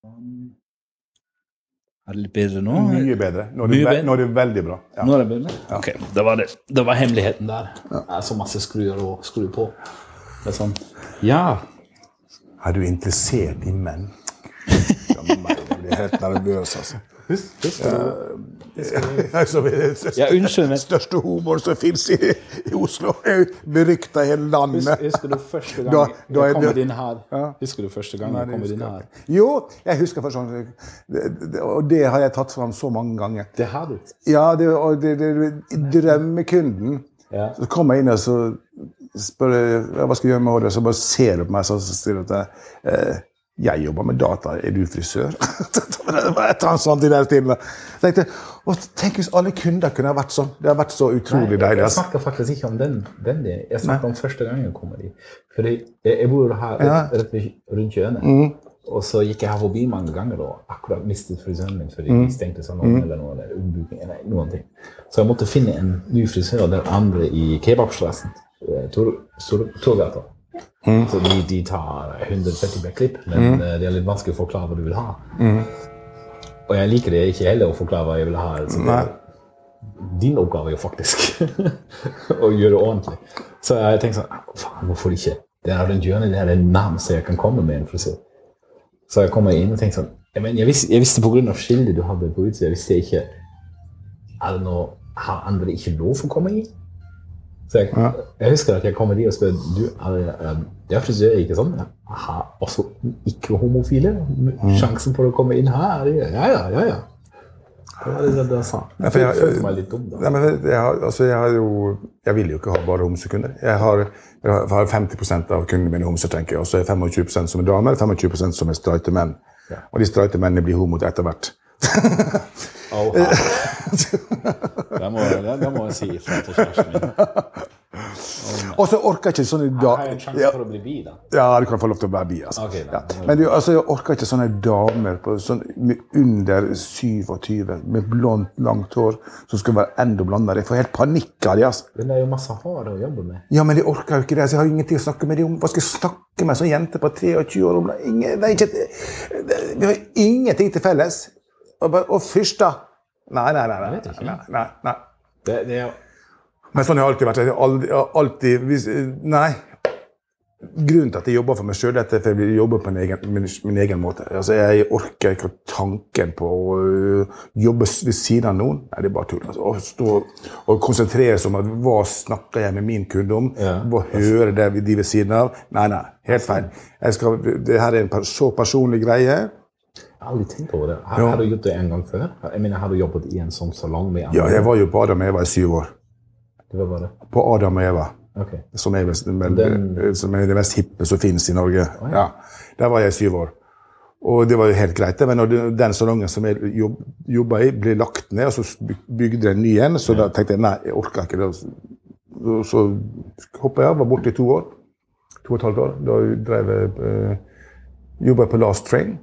Er det litt bedre nå? Mye bedre. Nå er det veldig bra. Ja. Nå er det bedre? Ja. Ok, det var hemmeligheten der. Det er så masse skruer å skru på. Det er sånn. Ja. Er du interessert i menn? Jeg blir helt nervøs, altså. Unnskyld meg. Største humor som finnes i Oslo. Beryktet i hele landet. Husker du første gang jeg kom inn her? Husker du første gang jeg kom inn her? Jo, jeg husker for sånn. Og det har jeg tatt fram så mange ganger. Det har du? Ja, drømmekunden. Ja. Så kommer jeg inn og så spør jeg, hva skal jeg gjøre med håret? Så bare ser du på meg, så sier du at jeg jobber med data, er du frisør? Det var et eller annet sånt i den tiden. Så jeg tenkte, tenk hvis alle kunder kunne ha vært sånn. Det har vært så utrolig deilig. Jeg snakker faktisk ikke om den jeg snakker om første gang jeg kommer dit. Fordi jeg bor her rett rundt hjørnet. Og så gikk jeg her forbi mange ganger og akkurat mistet frisøren min fordi de stengte sånn eller noe, eller ombuking, eller noen ting. Så jeg måtte finne en ny frisør der andre i kebabstrassen, Torgata. Så de tar 130 klipp, men det er litt vanskelig å forklare hva du vil ha. Og jeg liker det ikke heller å forklare hva jeg vil ha. Så din oppgave er jo faktisk å gjøre det ordentlig. Så jeg tenkte sånn, faen, hvorfor ikke? Det er rundt hjørnet, det er det nærmeste jeg kan komme med en frisør. Så jeg kommer inn og tenkte sånn, jeg visste på grunn av skildet du hadde på utsiden, jeg visste ikke, er det noe, har andre ikke lov å komme i? Så jeg husker at jeg kommer dit og spør, det er frisør, ikke sånn? Jeg har også ikke homofile sjansen for å komme inn her. Ja. Det var det jeg sa. Jeg følte meg litt dum da. Nei, men jeg vil jo ikke ha bare homsekunder. Jeg har 50% av kundene mine homser, tenker jeg, og så er 25% som er damer, 25% som er streite menn. Ja. Og de streite mennene blir homo etter hvert. Det må jeg si fra til kjæresten min. Og så orker jeg ikke sånne damer. Har jeg en sjanse for å bli bi da? Ja, du kan få lov til å være bi. Altså. Okay, Men jeg orker ikke sånne damer med under 27, med blondt, langt hår, som skal være enda blondere. Jeg får helt panikk av det. Altså. Men det er jo masse hår å jobbe med. Ja, men de orker jo ikke det. Så jeg har ingenting å snakke med dem om. Hva skal jeg snakke med sånn jente på 23 år om? Vi har ingenting til felles. Og først da? Nei. Det er jo... Men sånn har jeg alltid vært. Nei. Grunnen til at jeg jobber for meg selv, er at jeg jobber på min egen måte. Altså, jeg orker ikke tanken på å jobbe ved siden av noen. Nei, det er bare tull. Altså, å stå og konsentrere seg om at hva snakker jeg med min kunde om? Hva hører det de ved siden av? Nei, helt feil. Det her er en så personlig greie. Jeg har aldri tenkt over det. Har du gjort det en gang før? Jeg mener, har du jobbet i en sånn salong med andre? Ja, jeg var jo på Adam og Eva i 7 år. Du var bare? På Adam og Eva. Okay. Som er det mest hippe som finnes i Norge. Ja, der var jeg 7 år. Og det var jo helt greit. Men når den salongen som jeg jobbet i ble lagt ned, og så bygde jeg en ny en, så da tenkte jeg, nei, jeg orker ikke det. Så hoppet jeg, var borte i 2 år. 2,5 år. Da jobbet jeg på Last Train.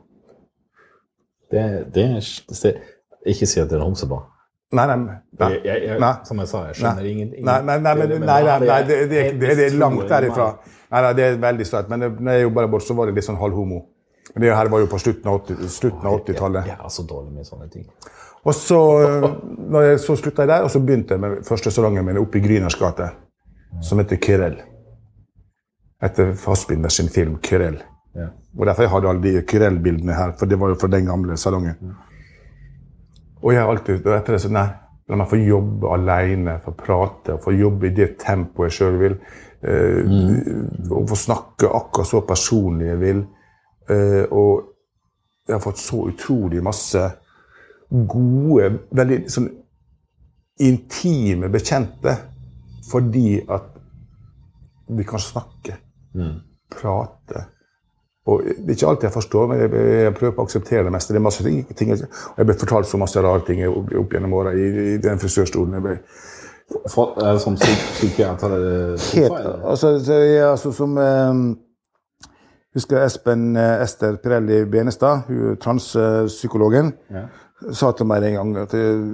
Det er ikke si at det er homsebar. Nei. Som jeg sa, jeg skjønner ingenting. Nei, det er langt derifra. Nei, det er veldig støtt, men når jeg jobbet der bort, så var det litt sånn halvhomo. Men det her var jo på slutten av 80-tallet. Jeg er så dårlig med sånne ting. Og så, når jeg så sluttet jeg der, og så begynte jeg med første salongen min oppe i Gryners gate, som heter Kyrell. Etter Fassbinder sin film Kyrell. Ja. Og derfor jeg hadde alle de Kyrell-bildene her, for det var jo fra den gamle salongen. Og jeg har alltid, etter det så, nei, la meg få jobbe alene, få prate, få jobbe i det tempoet jeg selv vil, og få snakke akkurat så personlig jeg vil. Og jeg har fått så utrolig masse gode, veldig sånn intime bekjente, fordi at vi kan snakke, prate. Og det er ikke alltid jeg forstår, men jeg prøver på å akseptere det meste. Det er masse ting, og jeg ble fortalt så masse rare ting opp gjennom året i den frisørstolen. Er det som psykiater? Altså som husker Ester Pirelli Benestad, transpsykologen, sa til meg en gang at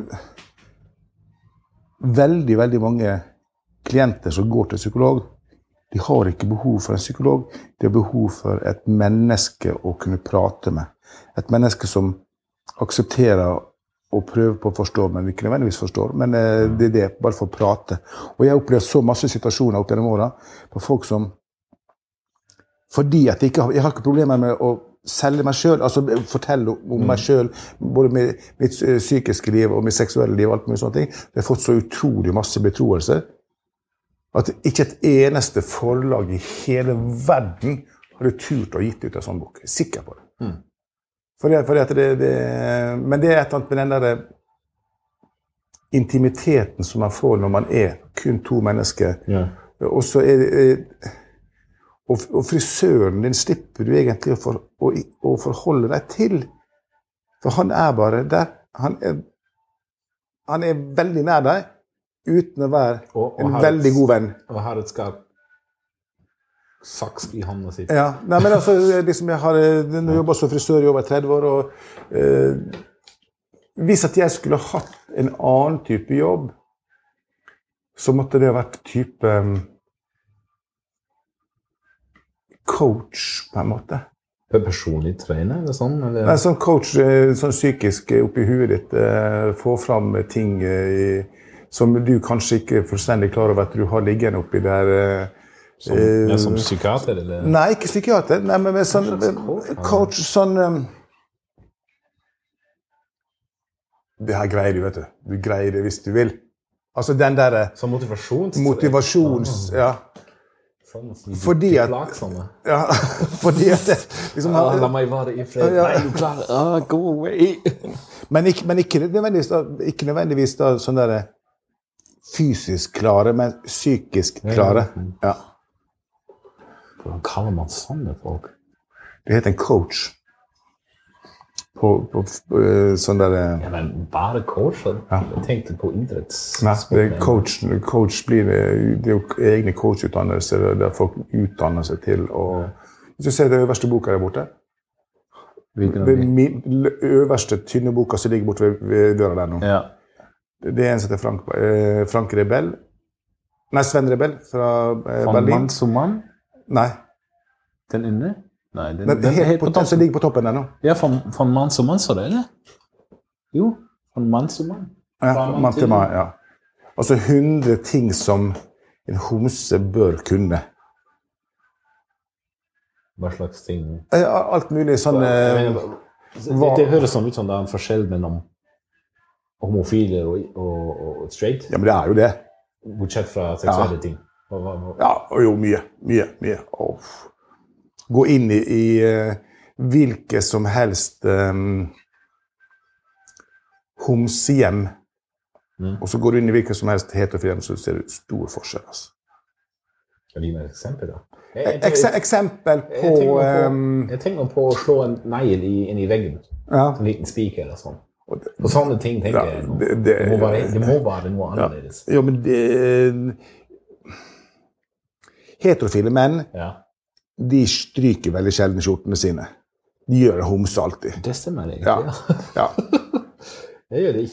veldig, veldig mange klienter som går til psykolog, de har ikke behov for en psykolog, de har behov for et menneske å kunne prate med. Et menneske som aksepterer og prøver på å forstå, men ikke nødvendigvis forstår. Men det er det, bare for å prate. Og jeg har opplevd så masse situasjoner opp gjennom årene på folk som, fordi at jeg har ikke problemer med å selge meg selv, altså fortelle om meg selv, både med mitt psykiske liv og mitt seksuelle liv og alt mulig sånne ting. Jeg har fått så utrolig masse betroelser, at ikke et eneste forlag i hele verden hadde turt å gitt ut en sånn bok. Jeg er sikker på det. Fordi at men det er et eller annet med den der intimiteten som man får når man er kun to mennesker. Ja. Og så og frisøren din slipper du egentlig å forholde deg til. For han er bare der. Han er veldig nær deg, uten å være en veldig god venn. Og har et skap saks i hånda sitt. Ja, nei, men altså, liksom jeg har jobbet som frisør i over 30 år, og hvis at jeg skulle hatt en annen type jobb, så måtte det ha vært type coach, på en måte. Personlig trener, eller sånn? Eller? Nei, sånn coach, sånn psykisk oppi huet ditt, få fram ting som du kanskje ikke fullstendig klarer over at du har liggende oppi der. Som psykiater, eller? Nei, ikke psykiater. Nei, men med sånn coach, sånn det her greier du, vet du. Du greier det hvis du vil. Altså den der som motivasjons, ja. Fordi at ja, fordi at liksom la meg være i fred. Nei, du klarer. Go away. Men ikke nødvendigvis da sånn der fysisk klare, men psykisk klare. Ja. Hvordan kaller man sånne folk? Det heter en coach. På sånn der... Ja, men bare coach? Jeg tenkte på idretts... Nei, coach blir det er jo egne coachutdannelser, der folk utdanner seg til. Og, hvis du ser det øverste boka der borte, den øverste tynne boka som ligger borte ved døra der nå. Ja. Det er en som heter Frank Rebell. Nei, Sven Rebell fra Berlin. Mann som mann? Nei. Den inne? Nei, den som ligger på toppen der nå. Ja, från mann som mann, så det, eller? Jo, från mann som mann. Ja, mann til mann, ja. Altså 100 ting som en homse bør kunne. Hva slags ting? Alt mulig sånn... Det høres sånn ut som det er en forskjell mellom homofile og straight. Ja, men det er jo det. Bortsett fra seksuelle ting. Ja, jo, mye. Gå inn i hvilke som helst homsehjem, og så går du inn i hvilke som helst heterofile hjem, så ser du stor forskjell. Altså. Kan du gi meg et eksempel, da? Eksempel på... Jeg tenker på å slå en negl inn i veggen. Ja. En liten spiker eller sånn. På sånne ting tenker jeg det må være noe annerledes. Ja, men heterofile menn, de stryker veldig sjelden skjortene sine. De gjør det homse alltid. Det stemmer egentlig, ja. Jeg gjør det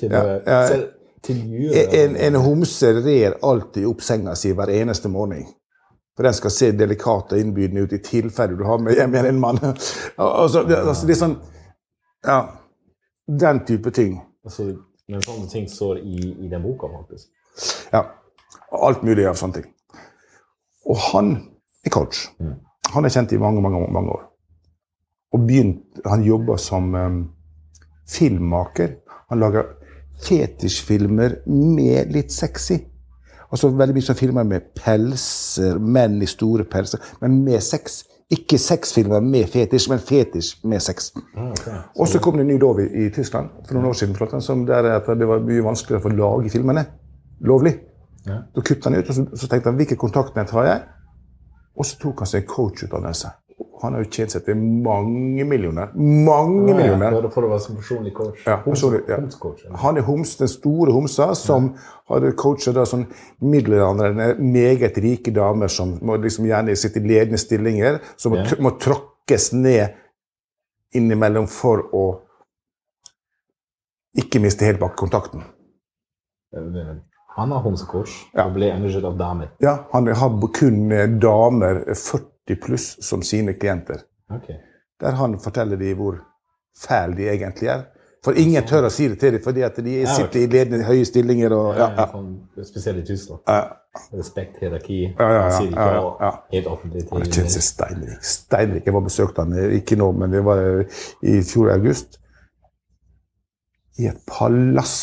ikke. En homse rer alltid opp senga si hver eneste morgen. For den skal se delikat og innbydende ut i tilfelle du har med hjem igjen en mann. Altså, det er sånn, ja, den type ting. Altså, men sånne ting står i den boka, faktisk. Ja, alt mulig av sånne ting. Og han er coach. Han er kjent i mange år. Og han jobber som filmmaker. Han lager fetisjfilmer med litt sexy. Altså veldig mye som filmer med pelser, menn i store pelser, men med sex. Ikke sexfilmer med fetisj, men fetisj med sex. Okay. Og så kom det en ny lov i Tyskland for noen år siden, som der at det var mye vanskeligere for å lage filmene. Lovlig. Ja. Da kuttet han ut, og så tenkte han, hvilke kontaktnett har jeg? Og så tok han seg en coachutdannelse. Han har jo tjent seg til mange millioner. For å være som personlig coach. Ja, Homscoach. Han er den store homsa som hadde coachet da, sånn middelaldrende, meget rike damer som må liksom gjerne sitte i ledende stillinger, som må tråkkes ned innimellom for å ikke miste helt bak kontakten. Han har homsecoach og ble engasjert av damer. Ja, han har kun damer 40 pluss som sine klienter. Okay. Der han forteller de hvor feil de egentlig gjør. For ingen tør å si det til dem, fordi at de sitter i ledende høye stillinger. Og, Spesielt i Tyskland. Respekt, hierarki. Helt offentlig. Det kjennes Steinrik. Steinrik, jeg var besøkt han, ikke nå, men det var i fjor august. I et palass.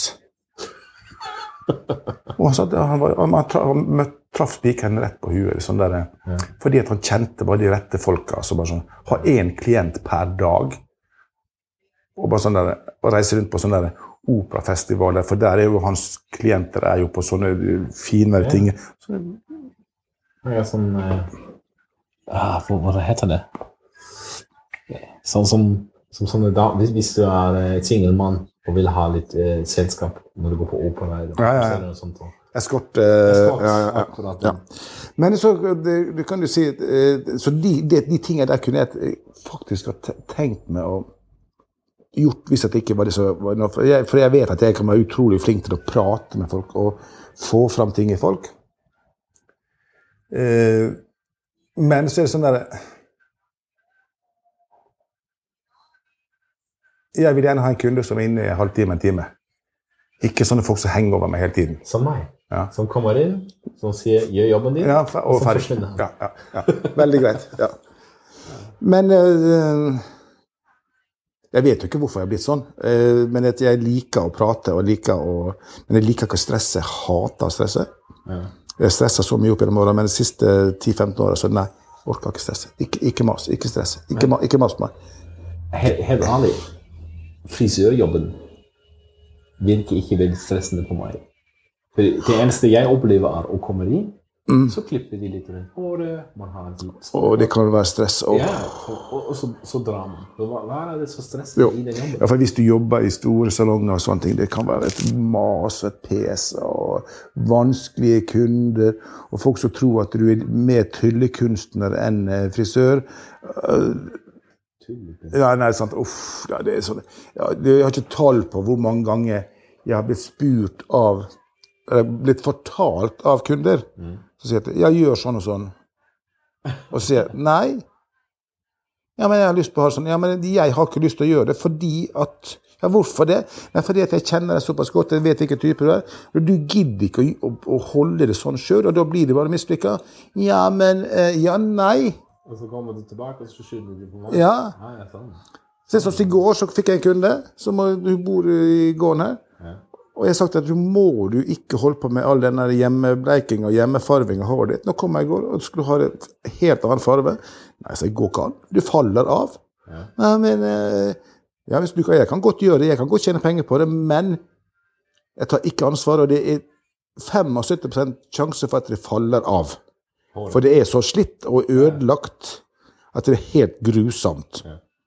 Og han sa at han traff spikeren rett på huet, sånn der, fordi at han kjente bare de rette folka, så bare sånn, ha en klient per dag, og bare sånn der, og reise rundt på sånne der operafestivaler, for der jo hans klienter jo på sånne finere ting. Sånn, hva heter det? Sånn som sånne da, hvis du et singelmann og vil ha litt selskap når du går på opera eller sånt. Eskort, Men så du kan jo si så de tingene der kunne jeg faktisk ha tenkt meg å gjort hvis at det ikke var det så for jeg vet at jeg kan være utrolig flink til å prate med folk og få fram ting i folk. Men så det sånn der jeg vil gjerne ha en kunde som inne i en halvtime, en time. Ikke sånne folk som henger over meg hele tiden. Som meg. Som kommer inn, som sier, gjør jobben din, og som forsvinner. Ja. Veldig greit, Men jeg vet jo ikke hvorfor jeg har blitt sånn, men jeg liker å prate, men jeg liker ikke å stresse, jeg hater å stresse. Jeg stresser så mye opp i den morgenen, men de siste 10-15 årene så nei, orker ikke stresse. Ikke mas, ikke stresse, ikke mas meg. Helt ærlig, frisørjobben virker ikke veldig stressende på meg. For det eneste jeg opplever å komme inn, så klipper de litt rundt håret, man har litt og det kan være stress. Og så drar man. Hva det så stressende i den jobben? Ja, for hvis du jobber i store salonger og sånne ting, det kan være et mas og et pes og vanskelige kunder, og folk som tror at du mer tryllekunstner enn frisør. Nei, sant. Det sånn. Jeg har ikke tall på hvor mange ganger jeg har blitt spurt blitt fortalt av kunder. Så sier jeg, jeg gjør sånn og sånn. Og så sier jeg, nei. Ja, men jeg har lyst på å ha sånn. Ja, men jeg har ikke lyst til å gjøre det, fordi at hvorfor det? Nei, fordi at jeg kjenner deg såpass godt, jeg vet hvilken type du Du gidder ikke å holde det sånn selv, og da blir det bare mislykket. Ja, men, nei. Og så kommer du tilbake, og så skylder du på meg. Ja. Så i går så fikk jeg en kunde, som hun bor i gården her. Og jeg har sagt at må du ikke holde på med all denne hjemmebleiking og hjemmefarving av håret ditt. Nå kom jeg i går, og du skulle ha en helt annen farve. Nei, så jeg går ikke an. Du faller av. Nei, men hvis du kan, jeg kan godt gjøre det, jeg kan godt tjene penger på det, men jeg tar ikke ansvar, og det 75% sjanse for at det faller av. For det så slitt og ødelagt at det helt grusomt.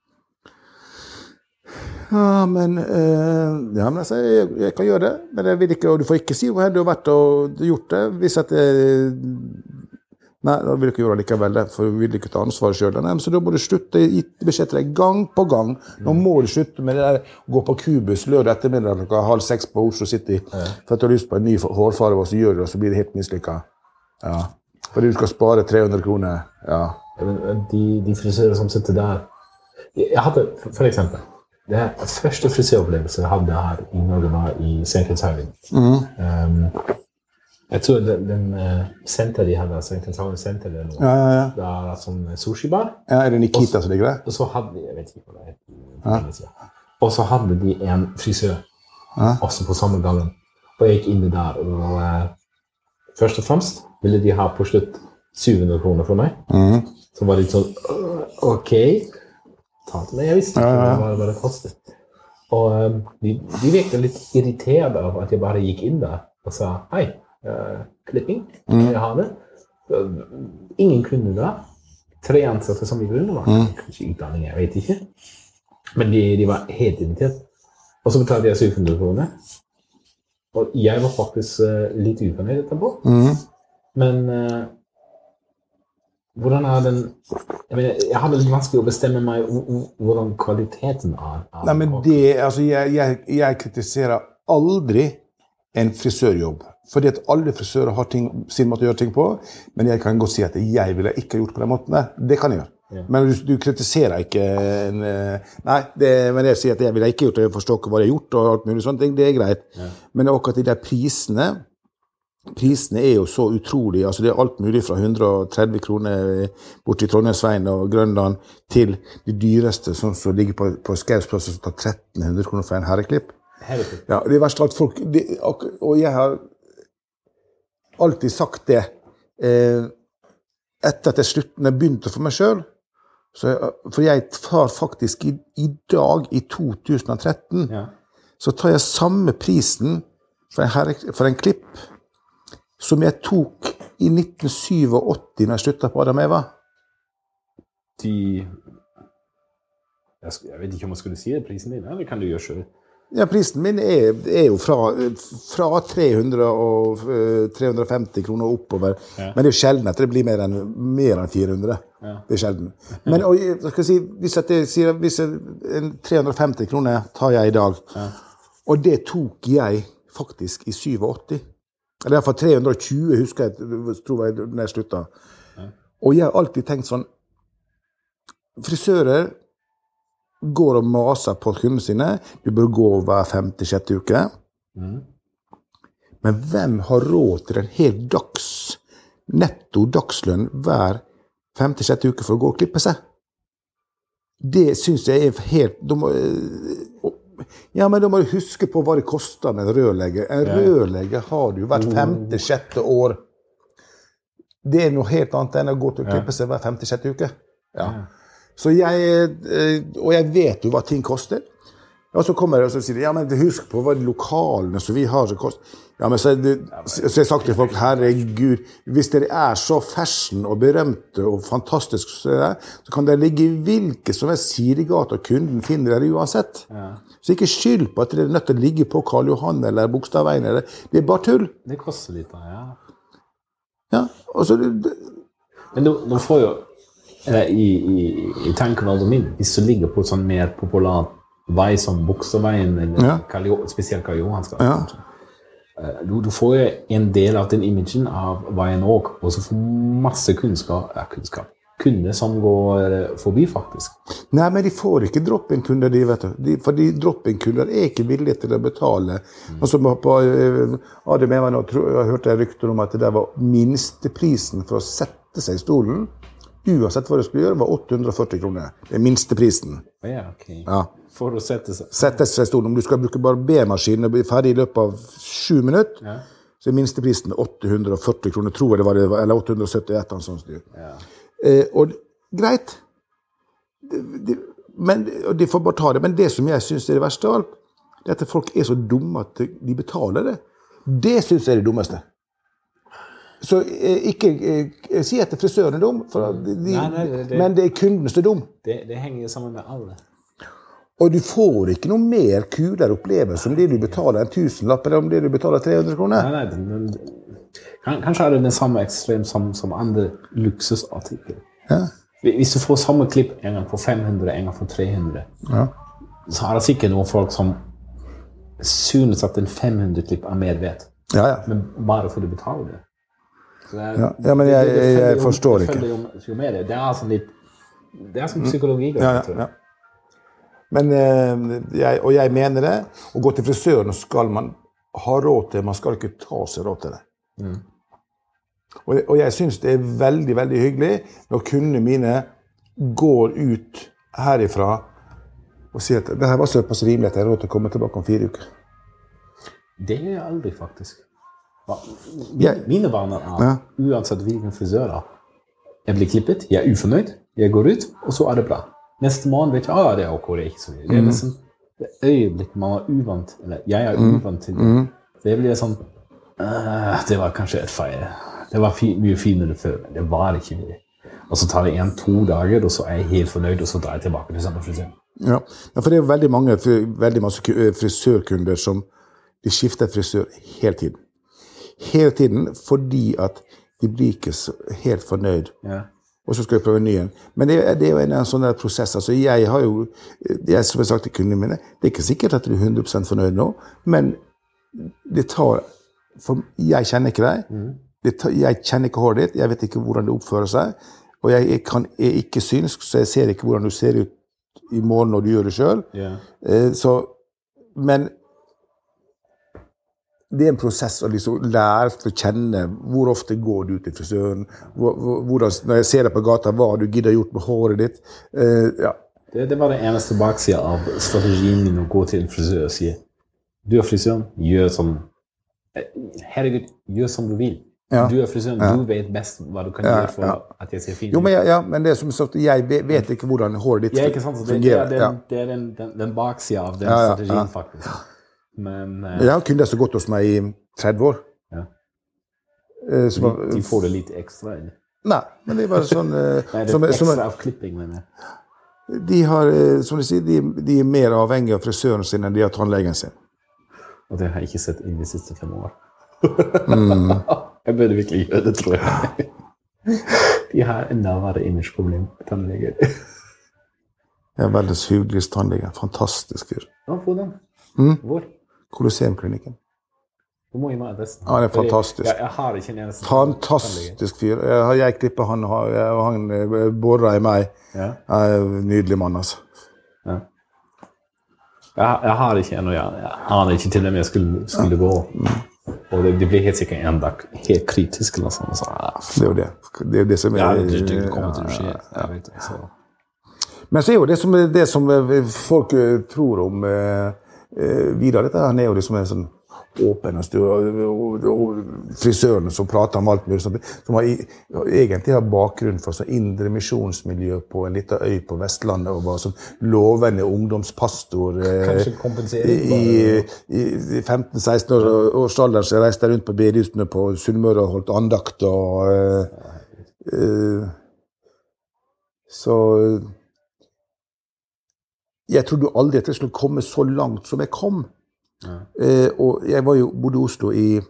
Men altså, jeg kan gjøre det, men jeg vil ikke, og du får ikke si hvor du har vært og gjort det, hvis at nei, da vil du ikke gjøre det likevel, for du vil ikke ta ansvar selv. Nei, så da må du slutte i beskjed til deg gang på gang. Nå må du slutte med det der, gå på Kubus lørdag ettermiddag, 5:30 på Oslo City, for at du har lyst på en ny hårfarve, og så gjør du det, og så blir det helt mislykket. Fordi du skal spare 300 kroner. De frisører som sitter der, jeg hadde, for eksempel, det første frisøropplevelse jeg hadde her i Norge var i St. Kitts-Haven. Jeg tror den senter de hadde, St. Kitts-Haven Center eller noe. Det sånn sushi-bar. Det Nikita som ligger der? Og så hadde de, jeg vet ikke hva det heter. Og så hadde de en frisør, også på samme gangen. Og jeg gikk inn der, og først og fremst ville de ha på slutt 700 kroner for meg. Så var det litt sånn, ok, men jeg visste ikke hva det kostet. Og de virkte litt irritert av at jeg bare gikk inn der og sa, hei, klipping, jeg har det. Ingen kunne da. 3 ansatte som i grunnen var. Kanskje utdanning, jeg vet ikke. Men de var helt irritert. Og så betalte jeg 700 kroner. Og jeg var faktisk litt ufornøyd etterpå. Men hvordan den... Jeg hadde litt vanskelig å bestemme meg hvordan kvaliteten Nei, men det, altså, jeg kritiserer aldri en frisørjobb. Fordi at alle frisører har sin måte å gjøre ting på, men jeg kan godt si at jeg ville ikke gjort på den måten der. Det kan jeg gjøre. Men du kritiserer ikke nei, men jeg sier at jeg vil ikke gjort det, jeg forstår ikke hva jeg har gjort og alt mulig sånne ting, det greit. Men akkurat de der prisene jo så utrolig, altså det alt mulig fra 130 kroner bort til Trondheimsveien og Grønland til det dyreste som ligger på Skausplass som tar 1300 kroner for en herreklipp. Ja, det verste at folk, og jeg har alltid sagt det, etter at jeg begynte for meg selv, for jeg tar faktisk i dag, i 2013, så tar jeg samme prisen for en klipp som jeg tok i 1987 når jeg sluttet på Adam Eva. Jeg vet ikke om jeg skulle si det, prisen din, eller kan du gjøre selv? Ja, prisen min jo fra 300 og 350 kroner oppover, men det jo sjelden at det blir mer enn 400. Det sjelden. Men skal jeg si, hvis en 350 kroner tar jeg i dag, og det tok jeg faktisk i 87. Eller i hvert fall 320, husker jeg, tror jeg, når jeg sluttet. Og jeg har alltid tenkt sånn, frisører går og maser på kundene sine, du bør gå hver 5-6 uke. Men hvem har råd til en hel netto dagslønn hver 5-6 uke for å gå og klippe seg? Det synes jeg helt... men da må du huske på hva det koster med en rørlegger. En rørlegger har du hvert 5-6 år. Det noe helt annet enn å gå til å klippe seg hver 5-6 uke. Så jeg vet jo hva ting koster. Og så kommer jeg og så sier de, men husk på hva de lokalene som vi har som koster. Men så jeg sagt til folk, herregud, hvis dere så fashion og berømte og fantastiske, så kan dere ligge i hvilke som siregate og kunden finner dere uansett. Så ikke skyld på at dere nødt til å ligge på Karl Johan eller Bogstadveien, det bare tull. Det koster litt, og så... Men de får jo, i tankevalget min, hvis du ligger på sånn mer populær vei som Bogstadveien, eller spesielt Karl Johans gate, du får jo en del av den imagen av veien også, og så får masse kunder som går forbi faktisk. Nei, men de får ikke drop-in-kunder, vet du. Fordi drop-in-kunder ikke villige til å betale. Altså på Adam Eva nå, jeg hørte rykter om at det var minsteprisen for å sette seg i stolen, uansett hva du skulle gjøre, var 840 kroner. Det minsteprisen. For å sette seg. Sette seg i stolen. Om du skal bruke barbermaskinen og bli ferdig i løpet av 7 minutter, så minsteprisen 840 kroner, tror jeg det var, eller 871, sånn styr. Og greit, de får bare ta det, men det som jeg synes det verste av alt, det at folk så dumme at de betaler det. Det synes jeg det dummeste. Så ikke si at frisøren dum, men det kunden som dum. Det henger sammen med alle. Og du får ikke noe mer kulere opplevelse om det du betaler 1000-lapp, eller om det du betaler 300 kroner. Kanskje det den samme ekstrem som andre luksusartikler. Hvis du får samme klipp en gang for 500, en gang for 300, så det sikkert noen folk som synes at en 500-klipp mer vet. Men bare for du betaler det. Men jeg forstår ikke. Det sånn litt, det som psykologi. Men jeg mener det, å gå til frisøren skal man ha råd til, man skal ikke ta seg råd til det. Og jeg synes det veldig, veldig hyggelig når kundene mine går ut herifra og sier at det her var såpass rimelig at jeg har råd til å komme tilbake om 4 uker. Det gjør jeg aldri faktisk. Mine vaner uansett hvilken frisør jeg blir klippet, jeg ufornøyd, jeg går ut, og så det bra. Neste måned vet jeg, det ok, det ikke så mye. Det liksom det øyeblikk man uvant, eller jeg uvant til det. Det blir sånn, det var kanskje et feil. Det var mye finere før, men det var ikke mye. Og så tar det 1-2 dager, og så jeg helt fornøyd, og så drar jeg tilbake til samme frisør. For det veldig mange frisørkunder som de skifter frisør hele tiden. Hele tiden, fordi at de blir ikke helt fornøyd. Og så skal jeg prøve ny igjen. Men det jo en sånn prosess. Altså, jeg har jo, som jeg sagt til kundene mine, det ikke sikkert at du 100% fornøyd nå, men det tar, for jeg kjenner ikke deg, jeg kjenner ikke håret ditt, jeg vet ikke hvordan det oppfører seg, og jeg er ikke synsk, så jeg ser ikke hvordan du ser ut i morgen når du gjør det selv. Men det er en prosess å liksom lære å kjenne hvor ofte går du til frisøren, når jeg ser deg på gata, hva du gidder gjort med håret ditt. Det var det eneste baksiden av strategien min å gå til en frisør og si, du er frisøren, gjør som herregud, gjør som du vil. Du er frisøren, du vet best hva du kan gjøre for at jeg ser fin ut. Jo, men det er som sagt, jeg vet ikke hvordan håret ditt fungerer. Det er den baksiden av den strategien faktisk. Men jeg har kunnet så godt hos meg i 30 år. De får det litt ekstra, eller? Nei, men det er bare sånn... Nei, det er ekstra av klipping, mener jeg. De har, som de sier, de er mer avhengige av frisøren sin enn de har tannlegen sin. Og det har jeg ikke sett inn de siste 5 år. Jeg burde virkelig gjøre det, tror jeg. De har enda verre image-problem, tannleger. Jeg er veldig hyggelig tannlege, fantastisk fyr. Ja, hvordan? Hvor? Colosseum-klinikken. Du må jo være adressen. Han er fantastisk. Jeg har ikke en eneste fantastisk fyr. Jeg klippet han, og han borret i meg. Nydelig mann, altså. Jeg har ikke ennå, jeg aner ikke til dem jeg skulle gå. Og det blir helt sikkert en dag helt kritisk eller sånn. Det er jo det. Det er det som er... det kommer til å skje. Jeg vet det, så... Men så er jo det som folk tror om Vidar, dette han er jo liksom en sånn åpen og frisøren som prater om alt mulig, som egentlig har bakgrunn for sånn indre misjonsmiljø på en liten øy på Vestlandet, og var sånn lovende ungdomspastor i 15-16 års alder, så jeg reiste rundt på bedehusene på Sunnmøre og holdt andakt, og så jeg trodde aldri at jeg skulle komme så langt som jeg kom. Og jeg bodde i Oslo i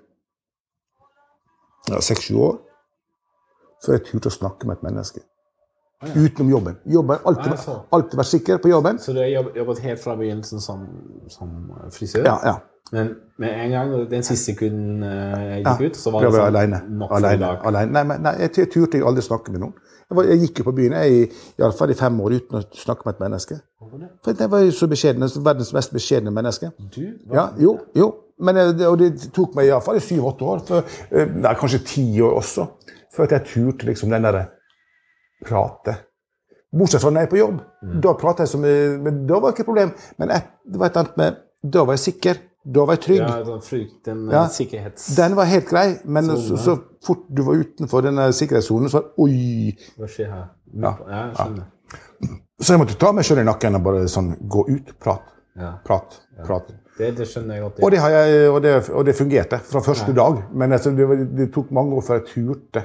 6-7 år, før jeg turte å snakke med et menneske. Utenom jobben. Alltid vært sikker på jobben. Så du har jobbet helt fra begynnelsen som frisør? Ja. Men en gang, den siste sekunden jeg gikk ut, så var det sånn nok for i dag. Nei, jeg turte aldri snakke med noen. Jeg gikk jo på byen i alle fall i 5 år uten å snakke med et menneske. For jeg var jo så beskjeden, verdens mest beskjedne menneske. Du? Jo. Men det tok meg i alle fall i 7-8 år, kanskje 10 år også, før jeg turte liksom den der prate. Bortsett fra når jeg er på jobb. Da pratet jeg men da var det ikke et problem. Men det var et annet med, da var jeg sikker. Da var jeg trygg. Sikkerhets... Den var helt grei, men så fort du var utenfor denne sikkerhetszonen, så oi! Hva skjer her? Jeg skjønner. Så jeg måtte ta meg selv i nakken og bare sånn, gå ut, prat. Det skjønner jeg godt. Og det fungerte fra første dag, men altså, det tok mange år før jeg turte.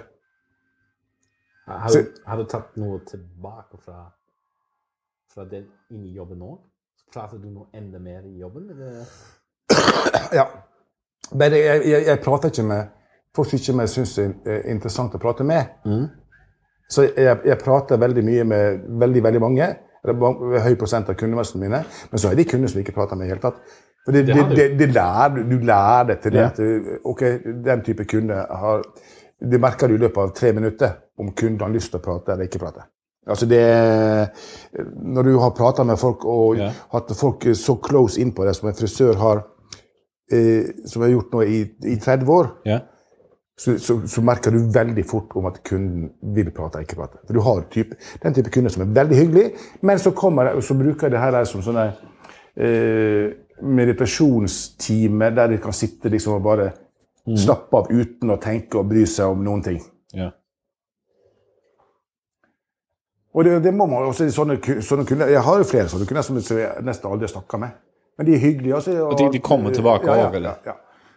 Har du tatt noe tilbake fra den inn i jobben nå? Prater du noe enda mer i jobben, eller? Ja, men jeg prater ikke med folk som ikke synes det er interessant å prate med. Så jeg prater veldig mye med veldig mange. Det er høy prosent av kundemessene mine, men så er de kunder som ikke prater med i hele tatt. For du lærer det til det at den type kunde det merker du i løpet av 3 minutter om kunden har lyst til å prate eller ikke prate. Altså når du har pratet med folk og hatt folk så close inn på det som en frisør har, som jeg har gjort nå i 30 år, så merker du veldig fort om at kunden vil prate eller ikke prate. For du har den type kunder som er veldig hyggelig, men så bruker det her som sånne meditasjonstime der de kan sitte liksom og bare slappe av uten å tenke og bry seg om noen ting. Og det må man også sånne kunder. Jeg har jo flere sånne kunder som jeg nesten aldri har snakket med. Men de er hyggelige også. Og de kommer tilbake også, eller? Ja.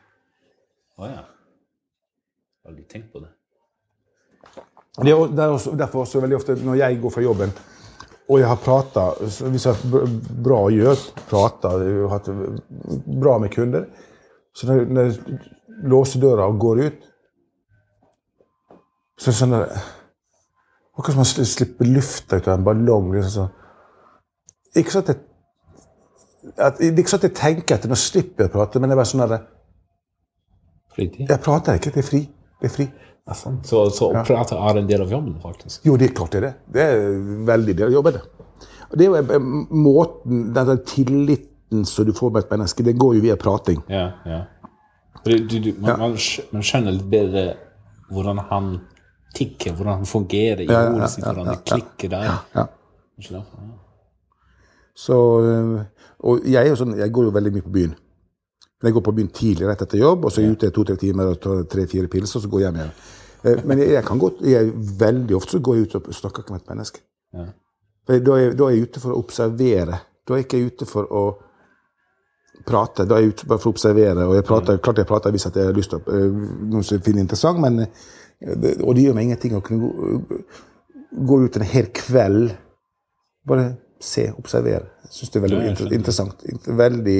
Aldri tenkt på det. Det er derfor også veldig ofte når jeg går fra jobben, og jeg har pratet, hvis jeg har bra å gjøre, pratet, hatt bra med kunder, så når jeg låser døra og går ut, så er det sånn akkurat som man slipper lufta ut av en ballong. Liksom. Ikke så at jeg tenker etter, nå slipper jeg å prate, men det er bare sånn at Fritid? Jeg prater ikke, det er fri. Det fri. Så å prate en del av jobben, faktisk? Jo, det klart det. Det veldig del av jobben. Det jo måten, den tilliten som du får med et menneske, det går jo via prating. Ja. Man skjønner litt bedre hvordan han tikker, hvordan han fungerer i ordet sitt, hvordan det klikker der. Ja. Så, og jeg går jo veldig mye på byen. Jeg går på byen tidlig rett etter jobb, og så er jeg ute 2-3 timer og tar 3-4 pils, og så går jeg hjem igjen. Men veldig ofte så går jeg ut og snakker ikke med et menneske. Ja. For da er jeg ute for å observere. Da er jeg ikke ute for å prate, da er jeg ute bare for å observere, og klart jeg prater hvis jeg har lyst til noe som jeg finner interessant, men, og det gjør meg ingenting å kunne gå ut en hel kveld, bare se, observere. Jeg synes det er veldig interessant. Veldig,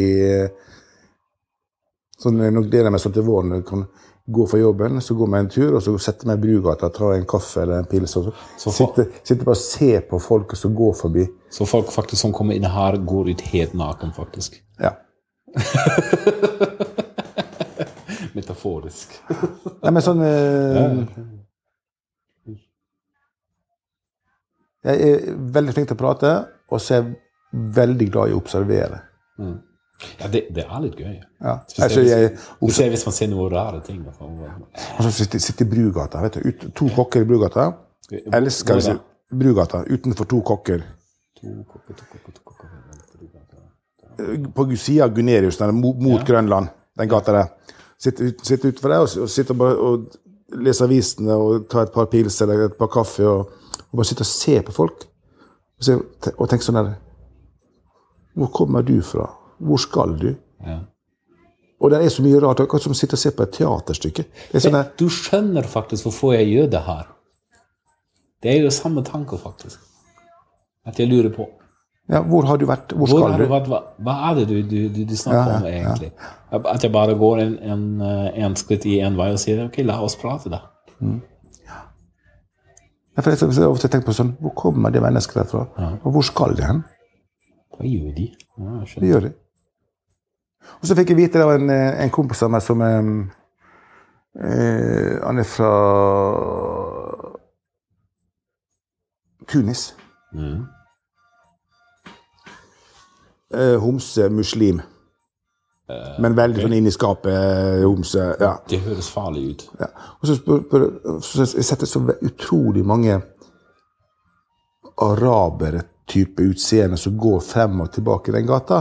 sånn, når det meg sånn til våren, jeg kan gå for jobben, så går jeg en tur, og så setter jeg meg i Brugata, tar en kaffe eller en pils, og så sitter bare og ser på folk som går forbi. Så folk faktisk som kommer inn her, går ut helt naken, faktisk? Ja. Metaforisk. Nei, men sånn jeg er veldig flink til å prate, og så er jeg veldig glad i å observere. Ja, det er litt gøy. Ja. Hvis man ser noen rare ting. Og så sitter i Brugata, vet du, 2 kokker i Brugata. Jeg elsker Brugata, utenfor 2 kokker. 2 kokker. På siden av Gunerius, mot Grønland, den gata der. Sitter utenfor der, og sitter bare og leser avisene, og tar et par pils eller et par kaffe, og bare sitter og ser på folk. Og tenker sånn der, hvor kommer du fra? Hvor skal du? Ja. Og det er så mye rart, akkurat som å sitte og se på et teaterstykke. Sånn du skjønner faktisk hvorfor jeg gjør det her. Det er jo samme tanke, faktisk. At jeg lurer på. Ja, hvor har du vært? Hvor skal du? Hva er det du snakker om egentlig? Ja. At jeg bare går en skritt i en vei og sier, ok, la oss prate da. Ja. For jeg har ofte tenkt på sånn, hvor kommer det mennesket derfra? Ja. Og hvor skal de hen? Hva gjør de? Ja, det gjør de. Og så fikk jeg vite av en kompis av meg som han er fra Tunis. Homse, muslim. Men veldig sånn inn i skapet, homse. Ja. Det høres farlig ut. Ja. Og så jeg setter så utrolig mange arabere type utseende som går frem og tilbake i den gata.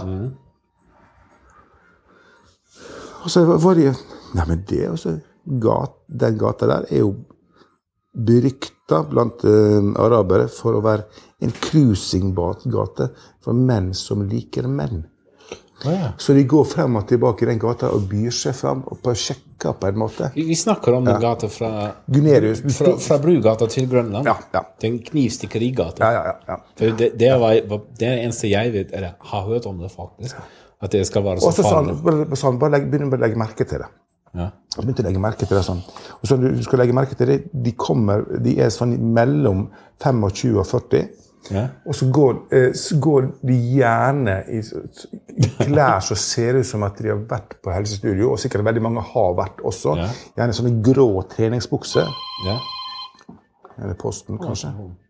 Og så var det nei, men det også, den gata der er jo beryktet blant arabere for å være en cruising-gate for menn som liker menn. Så de går frem og tilbake i den gata og byr seg frem og sjekker på en måte. Vi snakker om den gata fra Gunerius. Fra Brugata til Grønland. Ja. Den knivstikkerigata. Ja. For det er det eneste jeg vet, eller har hørt om det faktisk, at det skal være så farlig. Bare begynner å legge merke til det. Ja. Jeg begynte å legge merke til det sånn. Og så du skal legge merke til det, de er sånn mellom 25 og 40. Ja. Og så går de gjerne i klær som ser ut som at de har vært på helsestudio, og sikkert veldig mange har vært også. Ja. Gjerne sånne grå treningsbukser. Ja. Eller posten, kanskje.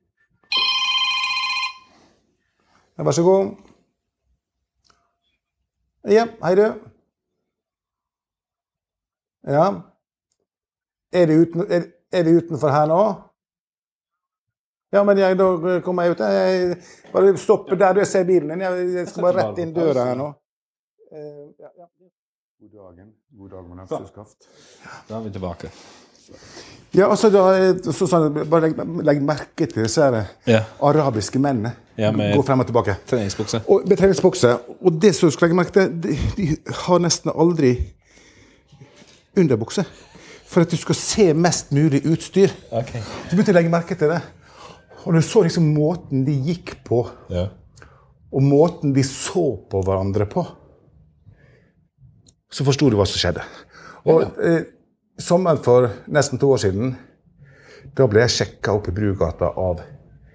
Ja, vær så god. Ja, hei du. Ja. Er det utenfor her nå? Ja, men da kommer jeg ut. Jeg bare stopper der du ser bilen din. Jeg skal bare rett inn døra her nå. Ja. God dag, man har skaft. Da er vi tilbake. Ja, og så bare legg merke til disse arabiske mennene. Ja, gå frem og tilbake. Treningsbukse. Med treningsbukse. Og det som skal legge merke til, de har nesten aldri underbukse. For at du skal se mest mulig utstyr. Okay. Så begynte jeg å legge merke til det. Og du så liksom måten de gikk på, og måten de så på hverandre på, så forstod du hva som skjedde. Og sommeren for nesten 2 år siden, da ble jeg sjekket opp i Brugata av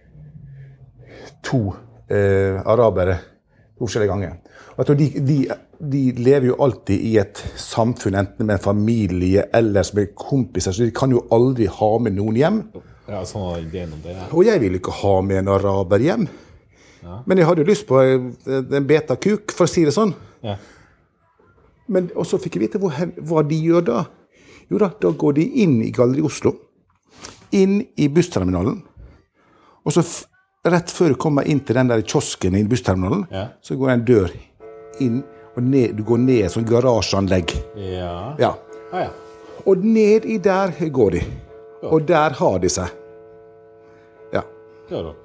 2 arabere 2 forskjellige ganger. Og jeg tror de de lever jo alltid i et samfunn, enten med en familie eller med kompiser, så de kan jo aldri ha med noen hjem. Ja, sånn var ideen om det, ja. Og jeg vil ikke ha med en araber hjem. Ja. Men jeg hadde jo lyst på en beta-kuk, for å si det sånn. Ja. Men, og så fikk jeg vite hva de gjør da. Jo da går de inn i Galleri Oslo, inn i bussterminalen, og så rett før du kommer inn til den der kiosken i bussterminalen, så går en dør inn, og ned, du går ned i et sånt garasjeanlegg. Ja. Og ned i der går de. Og der har de seg. Ja. Ja da.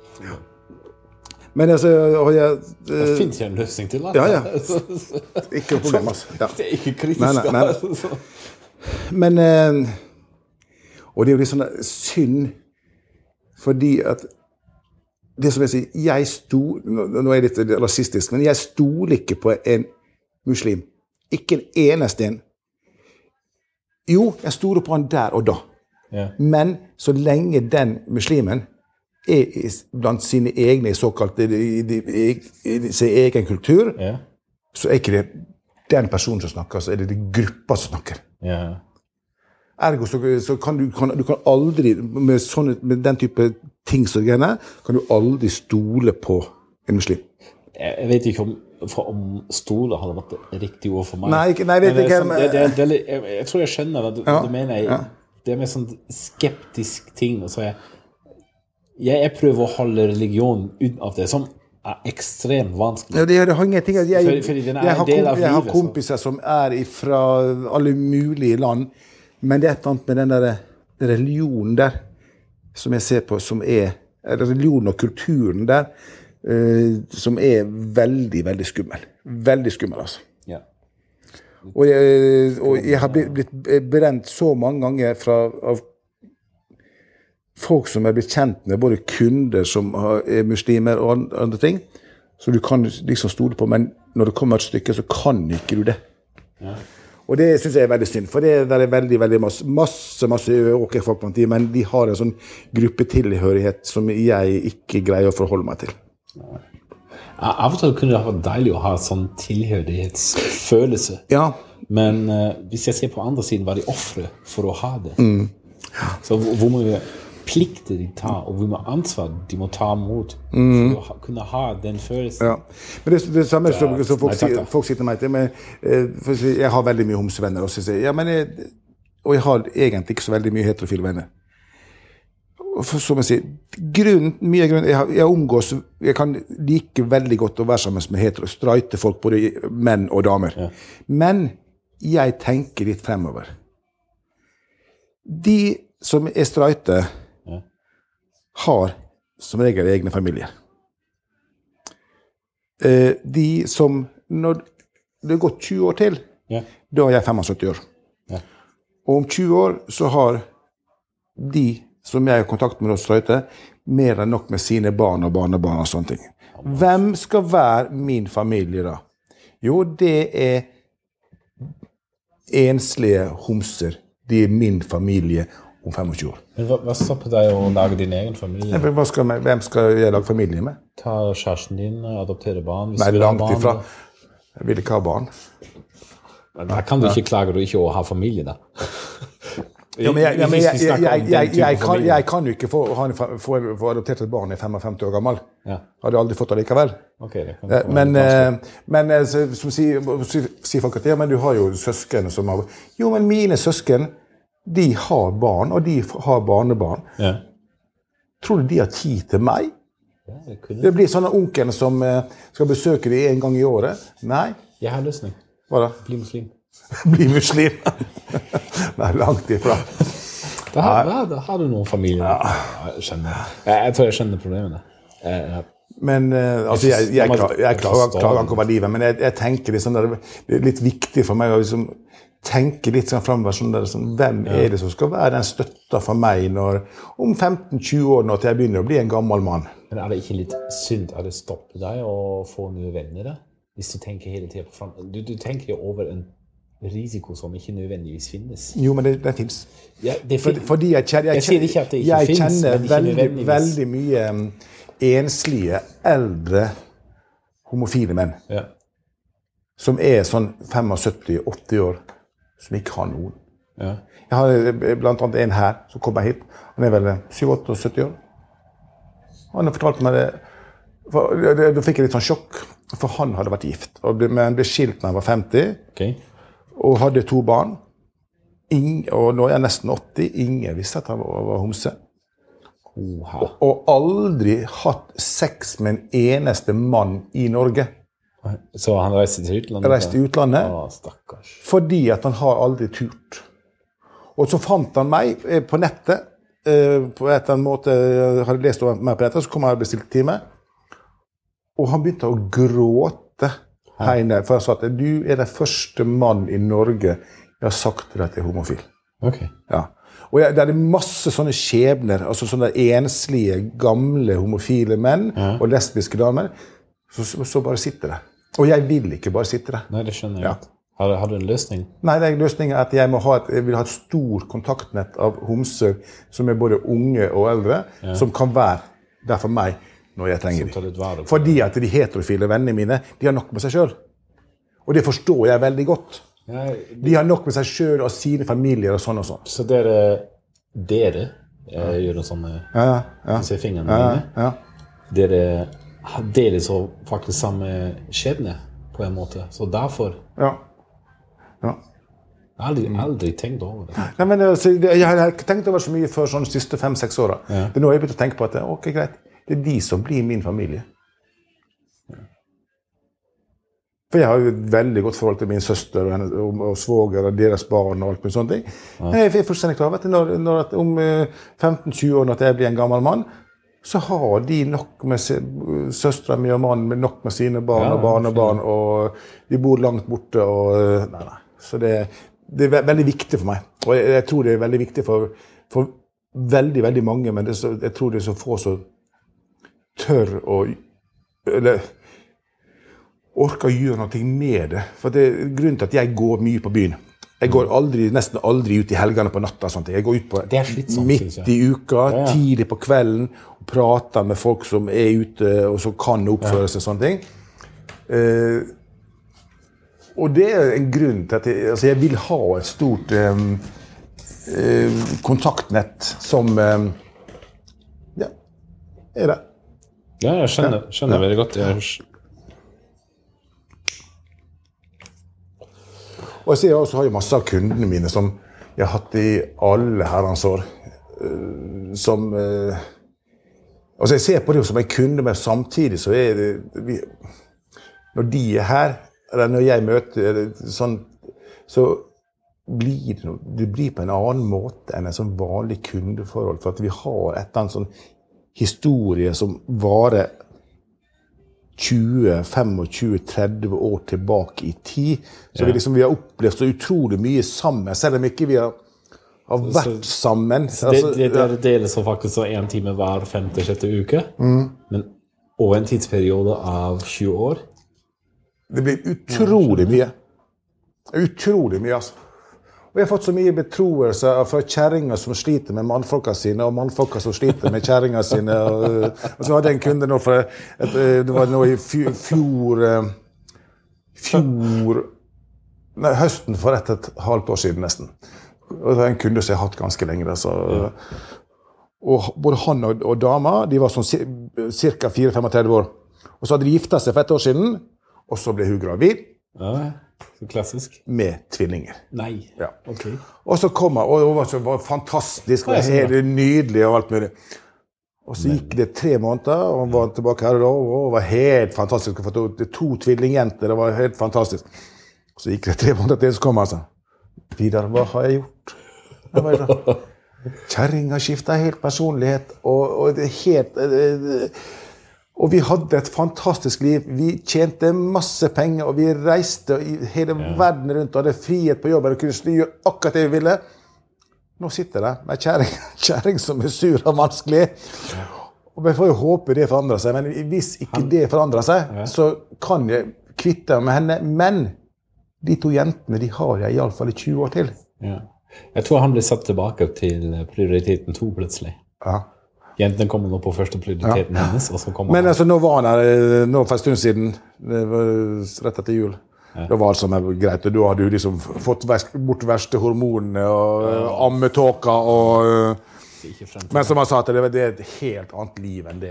Men altså... det finnes jo en løsning til det. Ja. Ikke noe problem, altså. Ja. Det ikke kritisk. Nei. Men... og det er jo litt sånn synd, fordi at det som jeg sier, nå er det litt rasistisk, men jeg stoler ikke på en muslim. Ikke en eneste en. Jo, jeg stoler på han der og da. Ja. Men så lenge den muslimen er blant sine egne såkalte i sin egen kultur, så er ikke det den personen som snakker, så er det gruppa som snakker. Ja. Ergo så kan du kan aldri med den type ting som greiene, kan du aldri stole på en muslim. Jeg vet ikke om stole hadde vært det riktige ord for meg. Nei, jeg vet ikke. Jeg tror jeg skjønner hva du mener. Det er med sånn skeptisk ting. Så jeg prøver å holde religion ut av det, som er ekstremt vanskelig. Ja, det har ingenting. Jeg har kompiser som er fra alle mulige land, men det er et annet med den der religionen der, som jeg ser på, som er religionen og kulturen der, som er veldig, veldig skummel. Veldig skummel, altså. Ja. Og jeg har blitt brent så mange ganger av folk som er blitt kjent med, både kunder som er muslimer og andre ting, så du kan liksom stole på, men når det kommer et stykke, så kan ikke du det. Ja. Og det synes jeg er veldig synd, for det er veldig, veldig masse ok folk blant de, men de har en sånn gruppetilhørighet som jeg ikke greier å forholde meg til. Av og til kunne det vært deilig å ha sånn tilhørighetsfølelse. Ja. Men hvis jeg ser på andre siden, var de offre for å ha det. Ja. Så hvor mye plikter de tar, og hvor mye ansvar de må ta mot for å kunne ha den følelsen. Ja. Men det samme som folk sier til meg til, men jeg har veldig mye homsevenner, og jeg har egentlig ikke så veldig mye heterofile venner. Som jeg sier, mye grunn, jeg kan like veldig godt å være sammen med streite folk, både menn og damer. Ja. Men jeg tenker litt fremover. De som er streite, har som regel egne familier. De som, når det har gått 20 år til, da er jeg 75 år. Ja. Og om 20 år så har de som jeg har kontakt med å strøyte, mer enn nok med sine barn og barnebarn og sånne ting. Hvem skal være min familie da? Jo, det er enslige homser. De er min familie om 25 år. Men hva stopper deg å lage din egen familie? Hvem skal jeg lage familie med? Ta kjæresten din, adoptere barn? Nei, langt ifra. Jeg vil ikke ha barn. Da kan du ikke klage ikke å ha familie da. Ja, men jeg kan jo ikke få adoptert et barn i 55 år gammel. Ja. Hadde aldri fått det likevel. Okay, men som sier folk at men du har jo søsken som har... Jo, men mine søsken, de har barn, og de har barnebarn. Ja. Tror du de har tid til meg? Ja, det blir sånne onkelen som skal besøke de en gang i året. Nei. Jeg har løsning. Hva da? Bli muslim. Bli muslim? Nei, langt ifra. Da har du noen familier. Ja. Jeg tror jeg skjønner problemene. Men altså, jeg klager ikke over livet, men jeg tenker det er litt viktig for meg å liksom tenke litt sånn fremover, hvem er det som skal være den støtta for meg om 15-20 år når jeg begynner å bli en gammel mann? Men er det ikke litt synd at det stopper deg å få nye venner da? Hvis du tenker hele tiden på fremtiden. Du tenker jo over en risiko som ikke nødvendigvis finnes. Jo, men det finnes. Ja, det finnes. Fordi jeg sier ikke at det ikke finnes, men ikke nødvendigvis. Veldig mye enslige, eldre, homofile menn. Ja. som sånn 75-80 år, som ikke har noen. Ja. Jeg har blant annet en her som kommer hit. Han vel 77 år. Han har fortalt meg det. Da fikk jeg litt sånn sjokk, for han hadde vært gift. Men ble skilt når han var 50, og hadde 2 barn. Og nå er jeg nesten 80. Ingen visste at han var homse. Og aldri hatt sex med en eneste mann i Norge. Så han reiste til utlandet? Reiste i utlandet. Stakkars. Fordi at han har aldri turt. Og så fant han meg på nettet, på et eller annet måte, jeg hadde lest over meg på nettet, så kom han og bestilte time. Og han begynte å gråte her inne, for jeg sa at du er den første mann i Norge jeg har sagt til deg at jeg er homofil. Ok. Ja. Og det er masse sånne skjebner, altså sånne enslige, gamle homofile menn og lesbiske damer, så bare sitter det. Og jeg vil ikke bare sitte der. Nei, det skjønner jeg. Ja. Har du en løsning? Nei, løsningen er at jeg vil ha et stort kontaktnett av homser som er både unge og eldre, som kan være der for meg når jeg trenger dem. Fordi at de heterofile vennene mine, de har nok med seg selv. Og det forstår jeg veldig godt. De har nok med seg selv og sine familier og sånn og sånn. Så dere gjør noe sånne, disse fingrene mine, dere deler så faktisk samme skjebne på en måte, så derfor... Ja. Jeg har aldri tenkt over det. Nei, men jeg har ikke tenkt over så mye før sånn de siste 5-6 årene. Det er nå jeg begynte å tenke på at ok, greit, det er de som blir min familie. For jeg har jo et veldig godt forhold til min søster og svoger og deres barn og alt med sånne ting. Men jeg er fullstendig klar over at om 15-20 år når jeg blir en gammel mann, så har de nok med søstre mi og mannen nok med sine barn og barnebarn, og de bor langt borte. Og, nei. Så det er veldig viktig for meg. Og jeg tror det er veldig viktig for veldig, veldig mange, men jeg tror det er så få som tør eller orker å gjøre noe med det. For det er grunnen til at jeg går mye på byen. Jeg går nesten aldri ut i helgene på natta. Sånt. Jeg går ut på midt i uka, tidlig på kvelden, og prater med folk som er ute, og som kan oppføre seg sånne ting. Og det er en grunn til at jeg vil ha et stort kontaktnett som er det. Ja, jeg skjønner veldig godt. Og jeg ser også har masse av kundene mine som jeg har hatt i alle herrens år, som altså jeg ser på det som en kunde, men samtidig så er det når de er her, eller når jeg møter sånn, så blir det blir på en annen måte enn en sånn vanlig kundeforhold, for at vi har et eller annet sånn historie som varer 20, 25, 30 år tilbake i tid. Så vi har opplevd så utrolig mye sammen, selv om ikke vi har vært sammen. Det er deler som faktisk så 1 time hver 5-6 uke, men over en tidsperiode av 20 år. Det blir utrolig mye. Utrolig mye, altså. Og jeg har fått så mye betroelser fra kjerringer som sliter med mannfolka sine, og mannfolka som sliter med kjerringer sine. Og så hadde jeg en kunde nå, det var nå i høsten for et halvt år siden nesten. Og det var en kunde som jeg har hatt ganske lenge. Og både han og dama, de var sånn cirka 4-35 år. Og så hadde de giftet seg for 1 år siden, og så ble hun gravid. Ja. Så klassisk. Med tvillinger. Nei, ok. Og så kom han, og det var fantastisk, og helt nydelig og alt mulig. Og så gikk det 3 måneder, og han var tilbake her og det var helt fantastisk. For 2 tvillingjenter, det var helt fantastisk. Så gikk det 3 måneder til, så kom han sånn. Vidar, hva har jeg gjort? Kjerringa skiftet helt personlighet, og det er helt... Og vi hadde et fantastisk liv. Vi tjente masse penger, og vi reiste i hele verden rundt, og hadde frihet på jobben, og kunne gjøre akkurat det vi ville. Nå sitter jeg med kjerring som er sur og vanskelig. Og jeg får jo håpe det forandrer seg, men hvis ikke det forandrer seg, så kan jeg kvitte med henne. Men de 2 jentene, de har jeg i alle fall i 20 år til. Ja. Jeg tror han ble satt tilbake til prioriteten 2 plutselig. Ja. Jenten kommer nå på første prioriteten hennes, og så kommer men altså, nå var han her, nå for en stund siden, det var rett etter jul, Det var alt som greit, og da hadde du liksom fått bort verste hormonene og ammetåka men som han sa at det er et helt annet liv enn det.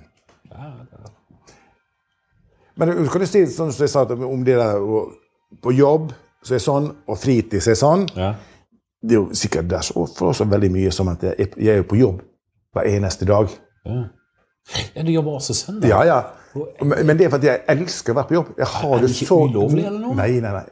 Men du kan jo si sånn som jeg sa om det der på jobb så er sånn, og fritid så er sånn. Det er jo sikkert der så for oss veldig mye som at jeg er jo på jobb hver eneste dag. Ja, du jobber også søndag? Ja. Men det er for at jeg elsker å være på jobb. Jeg har det ikke så... ulovlig eller noe? Nei.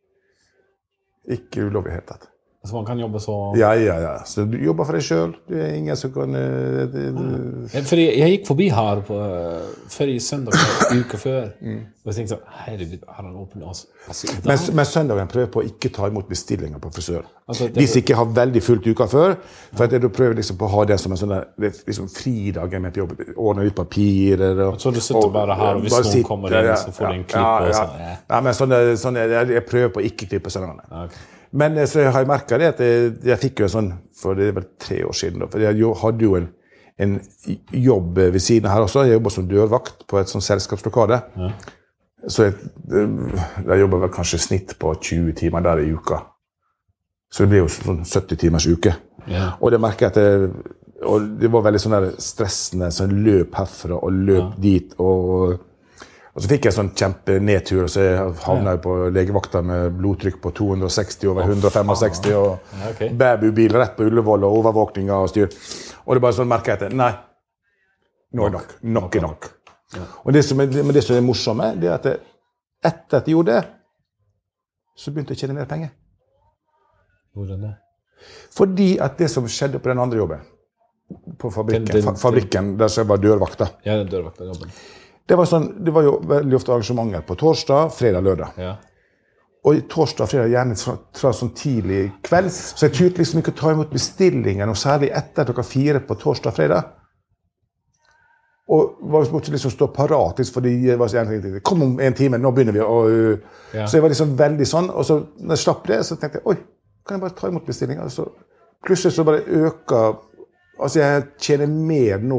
Ikke ulovlig helt tatt. Så man kan jobbe så... Ja. Så du jobber for deg selv. Det er ingen som kan... For jeg gikk forbi her før i søndag, uka før. Og jeg tenkte sånn, herregud, har han åpnet oss? Men søndagen prøver på å ikke ta imot bestillinger på frisør. Hvis jeg ikke har veldig fullt uka før, for at jeg prøver liksom på å ha det som en sånn der, liksom fridagen med til jobb, ordne ut papirer. Så du sitter bare her, og hvis noen kommer inn, så får du en klipp og sånn. Ja, men sånn jeg prøver på å ikke klippe søndagene. Okay. Men så har jeg merket det at jeg fikk jo en sånn, for det er vel 3 år siden da, for jeg hadde jo en jobb ved siden her også. Jeg jobbet som dørvakt på et sånn selskapslokale. Så jeg jobbet vel kanskje snitt på 20 timer der i uka. Så det ble jo sånn 70 timers uke. Og det merket jeg og det var veldig sånn der stressende, sånn løp herfra og løp dit, og så fikk jeg sånn kjempenedtur, så jeg havnet på legevakta med blodtrykk på 260 over 165, og babybil rett på Ullevål, og overvåkninger og styr. Og det bare sånn merket jeg at, nei, nå er nok er nok. Og det som er morsomme, det er at etter at jeg gjorde det, så begynte jeg å tjene mer penger. Hvordan det? Fordi at det som skjedde på den andre jobben, på fabrikken der så jeg var dørvakta. Ja, dørvakta jobben. Det var jo veldig ofte arrangementer på torsdag, fredag, lørdag. Og torsdag, fredag, gjerne fra sånn tidlig kvelds. Så jeg turte liksom ikke å ta imot bestillingen, og særlig etter 4:00 på torsdag, fredag. Og måtte liksom stå paratisk, fordi jeg var så gjerne, kom om en time, nå begynner vi. Så jeg var liksom veldig sånn, og så når jeg slapp det, så tenkte jeg, oi, kan jeg bare ta imot bestillingen? Så plutselig så bare øker, altså jeg tjener mer nå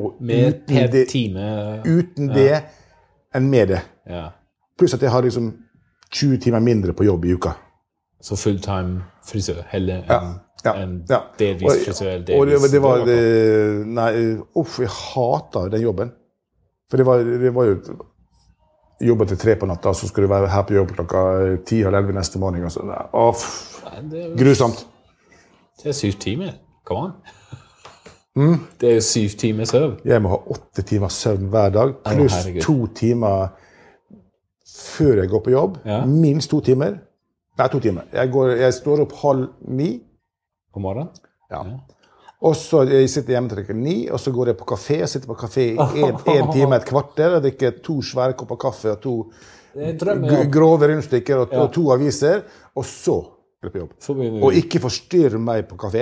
uten det enn med det. Pluss at jeg har liksom 20 timer mindre på jobb i uka. Så fulltime frisør heller enn delvis frisør? Og det var jeg hatet den jobben. For det var jo jobbet til 3 på natta, så skulle du være her på jobb klokka 10 eller 11 neste morgen. Og så, grusomt. Det er 7 timer, kom an. Det er jo 7 timer søvn. Jeg må ha 8 timer søvn hver dag, pluss 2 timer før jeg går på jobb. Minst 2 timer. Nei, 2 timer. Jeg står opp 8:30. På morgenen? Ja. Og så jeg sitter hjemme til 9, og så går jeg på kafé. Jeg sitter på kafé i 1 time, et kvarter, og drikker 2 svære kopper kaffe, og 2 grove rundstykker, og 2 aviser, og så på jobb. Og ikke forstyrre meg på kafé.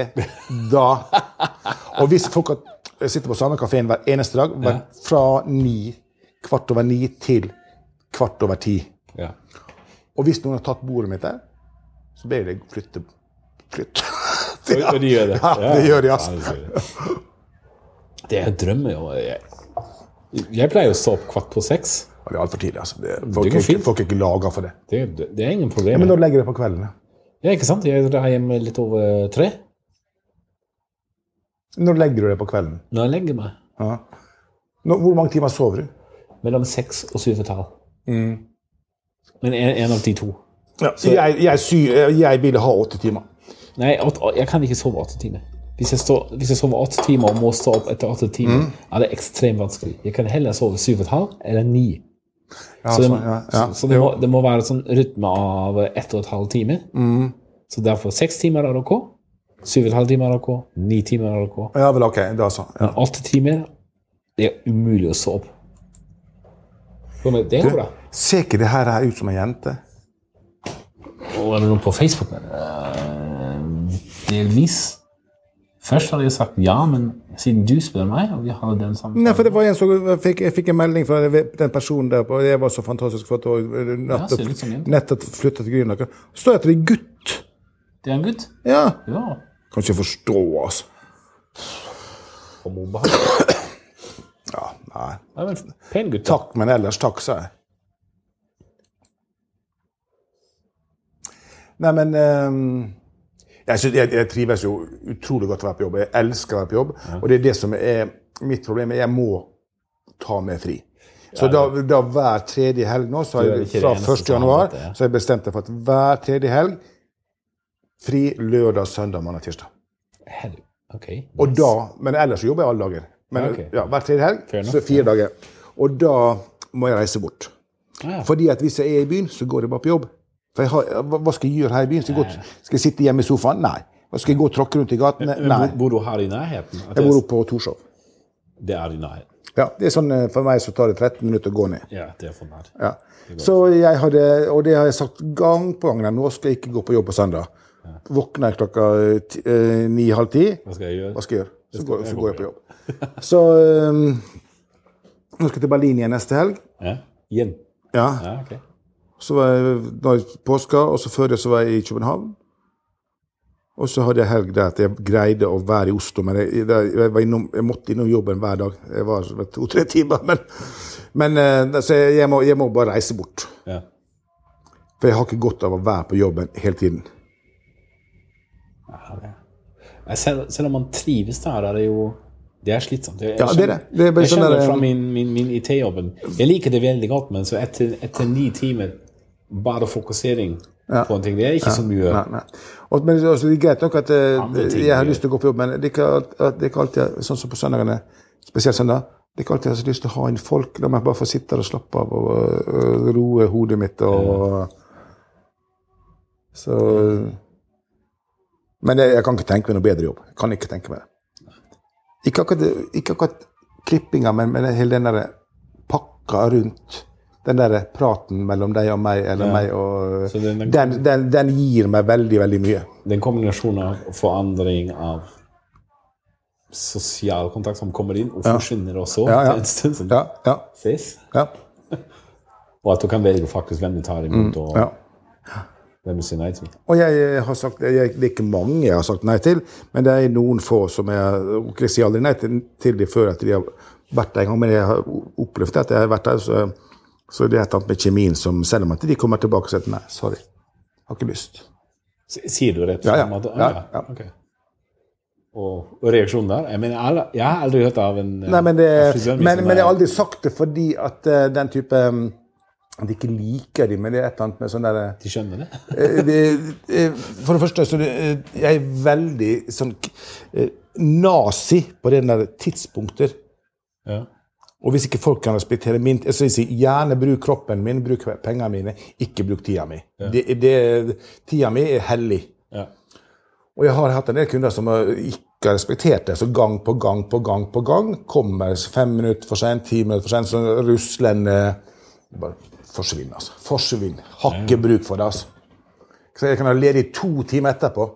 Og hvis folk sitter på samme kaféen hver eneste dag, fra 9:15 til 9:15. Og hvis noen har tatt bordet mitt der, så ber jeg flytte. Og de gjør det? Ja, det gjør de, altså. Det er en drømme, jo. Jeg pleier å stå opp 5:15. Det er alt for tidlig, altså. Folk er ikke laget for det. Det er ingen problem. Men da legger jeg på kvelden, Ja, ikke sant? Jeg er hjemme litt over 3. Når legger du deg på kvelden? Når jeg legger meg. Hvor mange timer sover du? Mellom 6 og 7,5. Men en av de 2. Jeg vil ha 8 timer. Nei, jeg kan ikke sove 8 timer. Hvis jeg sover 8 timer og må stå opp etter 8 timer, er det ekstremt vanskelig. Jeg kan heller sove 7,5 eller 9. Så det må være sånn rytme av 1,5 timer. Så derfor 6 timer er ok, 7,5 timer er ok, 9 timer er ok. Ja, vel ok, det er så. Men 8 timer, det er umulig å sove. Det er bra. Ser ikke det her ut som en jente? Og er det noe på Facebook? Delvis. Først hadde jeg sagt ja, men siden du spør meg, og vi hadde den samme... Nei, for det var en som jeg fikk en melding fra den personen der, og det var så fantastisk for at nettopp flyttet til Grünerløkka. Så står det at det er gutt. Det er en gutt? Ja. Kan ikke forstå, altså. For mobehag. Ja, nei. Ja, men pen gutt. Takk, men ellers takk, sa jeg. Nei, men jeg trives jo utrolig godt å være på jobb. Jeg elsker å være på jobb, og det det som mitt problem. Jeg må ta meg fri. Så da hver tredje helg nå, så fra 1. januar, så har jeg bestemt meg for at hver tredje helg, fri lørdag, søndag, mandag, tirsdag. Okay, nice. Og da, men ellers jobber jeg alle dager. Men hver tredje helg, så 4 dager. Og da må jeg reise bort. Fordi at hvis jeg i byen, så går jeg bare på jobb. For hva skal jeg gjøre her i byen? Skal jeg sitte hjemme i sofaen? Nei. Hva skal jeg gå og tråkke rundt i gaten? Nei. Bor du her i nærheten? Jeg bor oppe på Torshov. Det i nærheten? Ja, det sånn, for meg så tar det 13 minutter å gå ned. Ja, det for meg. Ja. Så og det har jeg sagt gang på gang, nå skal jeg ikke gå på jobb på søndag. Våkner jeg klokka 9:30. Hva skal jeg gjøre? Så går jeg på jobb. Så nå skal jeg til Berlin igjen neste helg. Ja, igjen? Ja. Okay. Så var jeg i påska, og så før det så var jeg i København. Og så hadde jeg helg der at jeg greide å være i Oslo, men jeg måtte innom jobben hver dag. Jeg var 2-3 timer, men så jeg må bare reise bort. Ja. For jeg har ikke godt av å være på jobben hele tiden. Selv om man trives der, det jo det slitsomt. Jeg skjønner sånn fra min IT-jobben. Jeg liker det veldig godt, men så etter 9 timer bare fokusering på en ting, det ikke så mye. Nei. Men det er greit nok at jeg har lyst til å gå på jobb, men det er ikke alltid, sånn som på søndagene, spesielt søndag, det er ikke alltid jeg har lyst til å ha inn folk, la meg bare få sitte og slappe av og roe hodet mitt så men jeg kan ikke tenke meg noe bedre jobb. Jeg kan ikke tenke meg det. Ikke akkurat klippinga, men hele den der pakka rundt, den der praten mellom deg og meg, eller meg og den gir meg veldig, veldig mye. Den kombinasjonen av forandring av sosial kontakt som kommer inn og forsvinner også til en stund som ses. Ja. Og at du kan velge faktisk hvem du tar imot og hvem du sier nei til. Og jeg har sagt, det er ikke mange jeg har sagt nei til, men det er noen få som jeg sier aldri nei til de før at de har vært der en gang, men jeg har opplevd at jeg har vært der, så det er et annet med kjemien som selv om at de kommer tilbake og sier nei, sorry, jeg har ikke lyst. Sier du rett? Ja. Okay. Og reaksjonen der? Jeg har aldri hørt av en nei, men jeg har aldri sagt det fordi at den type de ikke liker de, men det er et eller annet med sånn der... De skjønner det? For det første, så jeg er veldig sånn nazi på den der tidspunkter. Ja. Og hvis ikke folk kan respektere min... Jeg sier, gjerne bruk kroppen min, bruk pengene mine, ikke bruk tida mi. Ja. Tida mi er hellig. Ja. Og jeg har hatt en del kunder som ikke har respektert det, så gang på gang, kommer 5 minutter for sent, 10 minutter for sent, så ruslende... bare forsvinn, altså. Forsvinn. Har ikke bruk for det, altså. Så jeg kan ha ledig 2 timer etterpå.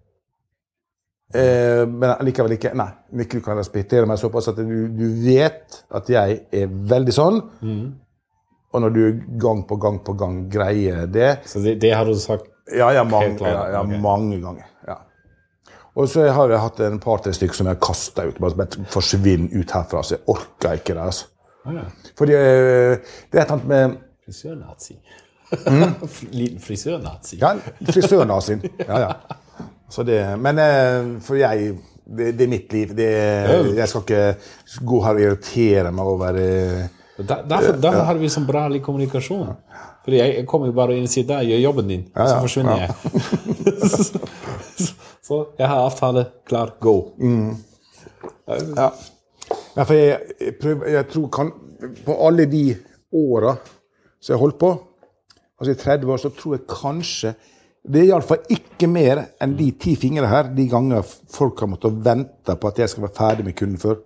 Men likevel ikke, nei. Ikke du kan respektere meg såpass at du vet at jeg er veldig sånn. Og når du gang på gang greier det... Så det har du sagt? Ja, mange ganger. Ja. Og så har jeg hatt en par-3 stykker som jeg har kastet ut. Bare forsvinn ut herfra, så jeg orker ikke det, altså. Fordi det er et annet med frisørnazi. Liten frisørnazi. Ja, frisørnazien. Ja. Så det, men for det er mitt liv. Jeg skal ikke gå her og irritere meg over Derfor har vi sånn bra kommunikasjon. Fordi jeg kommer jo bare inn og sier der, gjør jobben din, så forsvinner jeg. Så jeg har avtale, klar, go. Ja. Ja, for jeg tror på alle de årene som jeg holdt på, altså i 30 år, så tror jeg kanskje, det er i alle fall ikke mer enn de 10 fingre her, de ganger folk har måttet vente på at jeg skal være ferdig med kunden før.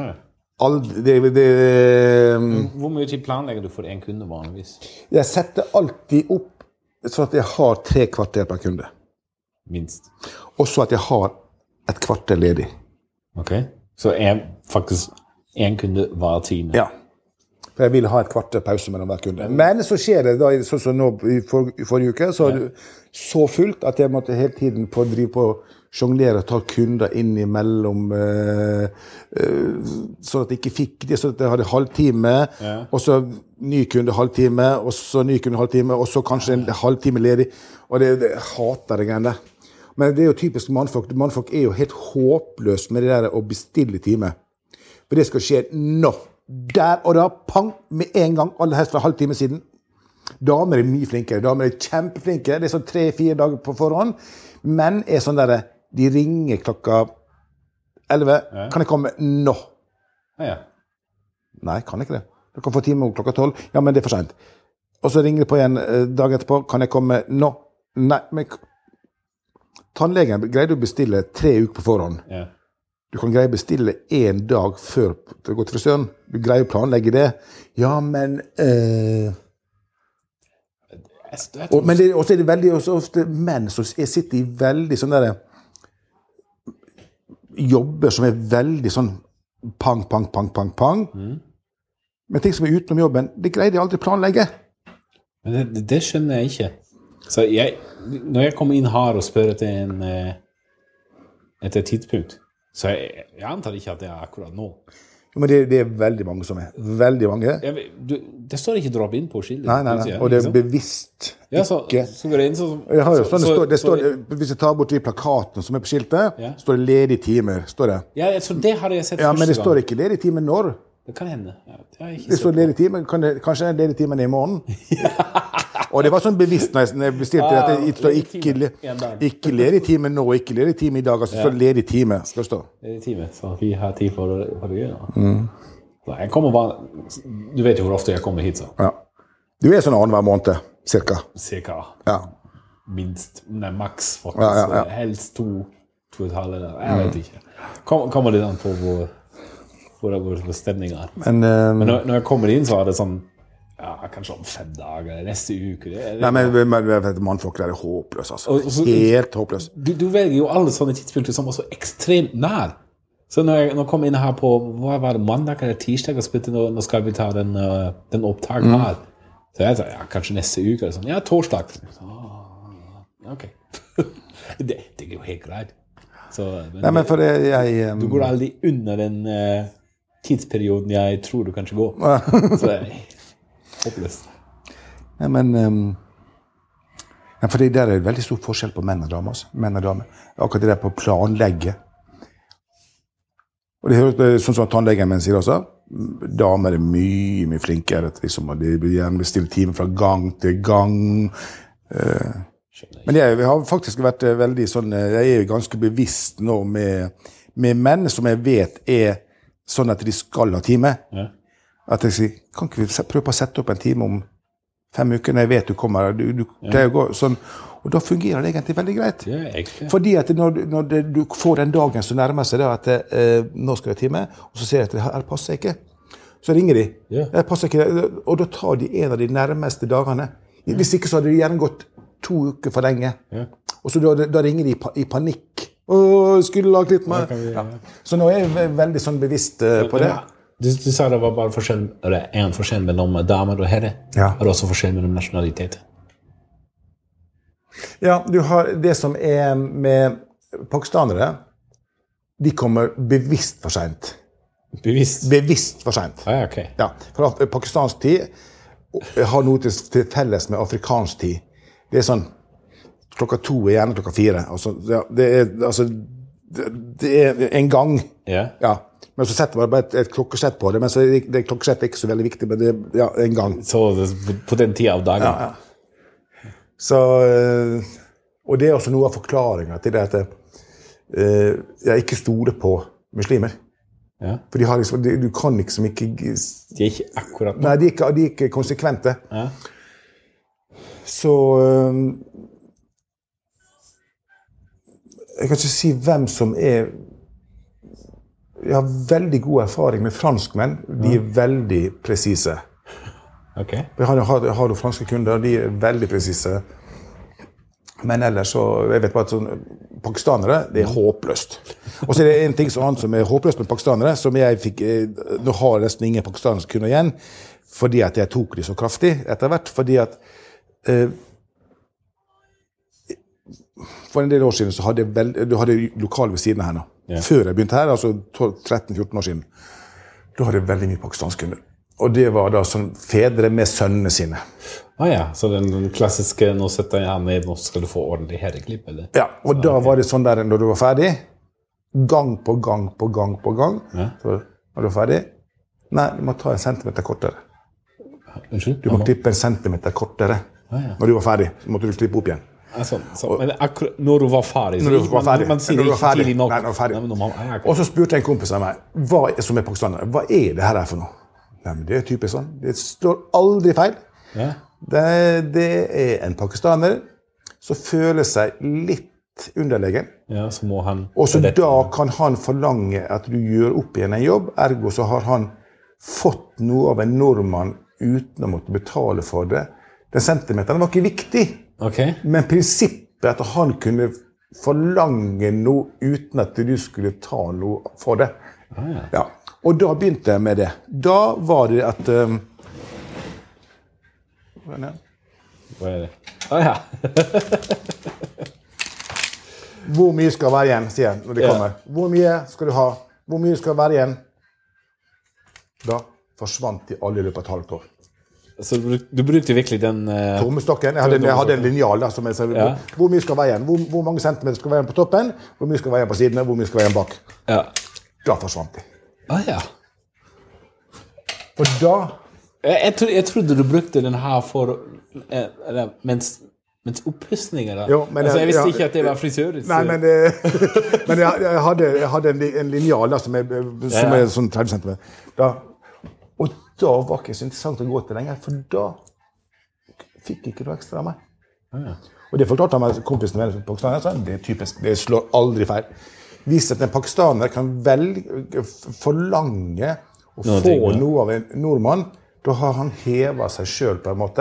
Hvor mye tid planlegger du for en kunde vanligvis? Jeg setter alltid opp så at jeg har 3 kvarter per kunde. Minst? Og så at jeg har et kvarter ledig. Ok, så faktisk en kunde hver time? Ja. For jeg vil ha et kvarter pause mellom hver kunde. Men så skjer det da, sånn som nå i forrige uke, så var det så fullt at jeg måtte hele tiden drive på jonglere og ta kunder inn imellom, sånn at de ikke fikk det, sånn at de hadde halvtime, og så ny kunde halvtime, og så ny kunde halvtime, og så kanskje en halvtime ledig, og det hater det greiene der. Men det jo typisk mannfolk. Mannfolk jo helt håpløs med det der å bestille time. For det skal skje nå. Der og da, pang, med en gang, aller helst fra halvtime siden. Damer mye flinkere. Damer kjempeflinke. Det sånn 3-4 dager på forhånd. Men sånn der, de ringer klokka 11. Kan jeg komme nå? Ja. Nei, kan jeg ikke det. Du kan få time klokka 12. Ja, men det for sent. Og så ringer de på igjen dag etterpå. Kan jeg komme nå? Nei, men tannlegen greier du å bestille 3 uker på forhånd. Ja. Du kan greie å bestille 1 dag før du går til frisøren. Du greier å planlegge det. Ja, men... Men også det veldig også ofte menn som sitter i veldig sånn der jobber som veldig sånn pang, pang, pang, pang, pang. Men ting som utenom jobben, det greier de aldri planlegge. Men det skjønner jeg ikke. Så når jeg kommer inn her og spør etter et tidspunkt, så jeg antar ikke at det akkurat nå. Jo, men det veldig mange som veldig mange. Det står ikke drop inn på skiltet. Nei, og det bevisst ja, så går det inn sånn. Det står, hvis jeg tar bort de plakatene som på skiltet, står det ledige timer, står det. Ja, jeg tror det har jeg sett første gang. Ja, men det står ikke ledige timer når. Det kan hende. Det står ledige timer, kanskje ledige timer i morgen. Og det var sånn bevisst når jeg bestilte at det står ikke ledig time nå, ikke ledig time i dag, altså så ledig time skal det stå. Ledig time, så vi har tid for å gjøre. Jeg kommer bare, du vet jo hvor ofte jeg kommer hit, så. Ja. Du sånn annenhver måned, cirka. Cirka. Ja. Minst, maks faktisk. Ja. Helst 2,5, jeg vet ikke. Kommer det an på hvor stemningen Men når jeg kommer inn, så det sånn, kanskje om 5 dager, neste uke. Nei, men mannfolk det håpløs, altså. Helt håpløs. Du velger jo alle sånne tidspunkter som var så ekstremt nær. Så når jeg kommer inn her på, hva var det, mandag eller tirsdag, og spilte, nå skal vi ta den opptaken her. Så jeg sa, kanskje neste uke, eller sånn. Ja, torsdag. Ok. Det jo helt greit. Så, men for det, du går aldri under den tidsperioden jeg tror du kanskje går. Så håpløst. Nei, men for det der veldig stor forskjell på menn og damer. Altså. Menn og damer. Akkurat det der på planlegge. Og det høres sånn som tannlegen min sier også. Damer mye flinkere. Liksom, de vil gjerne bestille time fra gang til gang. Men jeg har faktisk vært veldig sånn, jeg ganske bevisst nå med menn som jeg vet sånn at de skal ha time. Ja. At jeg sier, kan ikke vi prøve å sette opp en time om 5 uker når jeg vet du kommer, du greier å gå sånn, og da fungerer det egentlig veldig greit. Ja, fordi at når du får den dagen så nærmer seg da, at nå skal jeg ha time, og så ser jeg at det passer ikke, så ringer de. Ja. Det passer ikke, og da tar de en av de nærmeste dagene. Hvis ikke så hadde de gjerne gått 2 uker for lenge. Ja. Og så da ringer de i panikk. Skulle lagt litt mer. Så nå jeg veldig sånn bevisst på det. Du sa det var bare forskjell, eller en forskjell mellom damer og herre. Ja. Og også forskjell mellom nasjonaliteter. Ja, du har det som med pakistanere, de kommer bevisst for sent. Bevisst for sent. Ok. Ja, for pakistansk tid har noe til felles med afrikansk tid. Det sånn, klokka 2 gjerne klokka 4. Altså, det en gang. Ja. Men så setter man bare et klokkesett på det, men så det klokkesett ikke så veldig viktig, men det en gang. Så på den tiden av dagen? Ja. Så, og det også noe av forklaringen til det at jeg ikke stoler på muslimer. Ja. For de har liksom, du kan liksom ikke... De ikke akkurat... Nei, de ikke konsekvente. Ja. Så jeg kan ikke si hvem som jeg har veldig god erfaring med franskmenn. De veldig presise. Okay. Jeg har jo franske kunder, de veldig presise. Men ellers så, jeg vet bare at sånn, pakistanere, det håpløst. Og så det en ting som håpløst med pakistanere, som jeg fikk, nå har jeg nesten ingen pakistanske kunder igjen, fordi at jeg tok de så kraftig etter hvert, fordi at for en del år siden så hadde du hadde lokal ved siden her nå. Før jeg begynte her, altså 13-14 år siden. Da hadde jeg veldig mye pakistanske kunder. Og det var da sånn fedre med sønnene sine. Så den klassiske, nå setter jeg ned, nå skal du få ordentlig herreklipp, eller? Ja, og da var det sånn der, når du var ferdig, gang på gang på gang på gang, så når du var ferdig, nei, du må ta 1 centimeter kortere. Unnskyld? Du må klippe 1 centimeter kortere. Når du var ferdig, så måtte du klippe opp igjen. Men når du var ferdig, man sier det ikke tidlig nok. Nei, når du var ferdig. Og så spurte en kompis av meg, som pakistaner, hva det her for noe? Nei, men det typisk sånn. Det står aldri feil. Det en pakistaner som føler seg litt underlegen. Så må han... Og så da kan han forlange at du gjør opp igjen en jobb, ergo så har han fått noe av en nordmann uten å måtte betale for det. Den centimeteren var ikke viktig, men prinsippet at han kunne forlange noe uten at du skulle ta noe for det. Ja. Og da begynte jeg med det. Da var det at... Hva det? Hvor mye skal være igjen, sier jeg når det kommer. Hvor mye skal du ha? Hvor mye skal være igjen? Da forsvant de alle i løpet av et halvt år. Så du brukte virkelig den... Tommestokken. Jeg hadde en lineal da, som jeg sa. Hvor mye skal være igjen? Hvor mange centimeter skal være igjen på toppen? Hvor mye skal være igjen på sidene? Hvor mye skal være igjen bak? Da forsvant de. Og da... Jeg trodde du brukte den her for... mens oppussninger da. Jo, men jeg visste ikke at det var frisør. Nei, men jeg hadde en lineal da, som er sånn 30 centimeter. Og da var ikke så interessant å gå til lenger, for da fikk ikke noe ekstra av meg. Og det fortalte meg kompisen med pakistaner, det typisk, det slår aldri feil. Hvis at en pakistaner kan forlange å få noe av en nordmann, da har han hevet seg selv på en måte.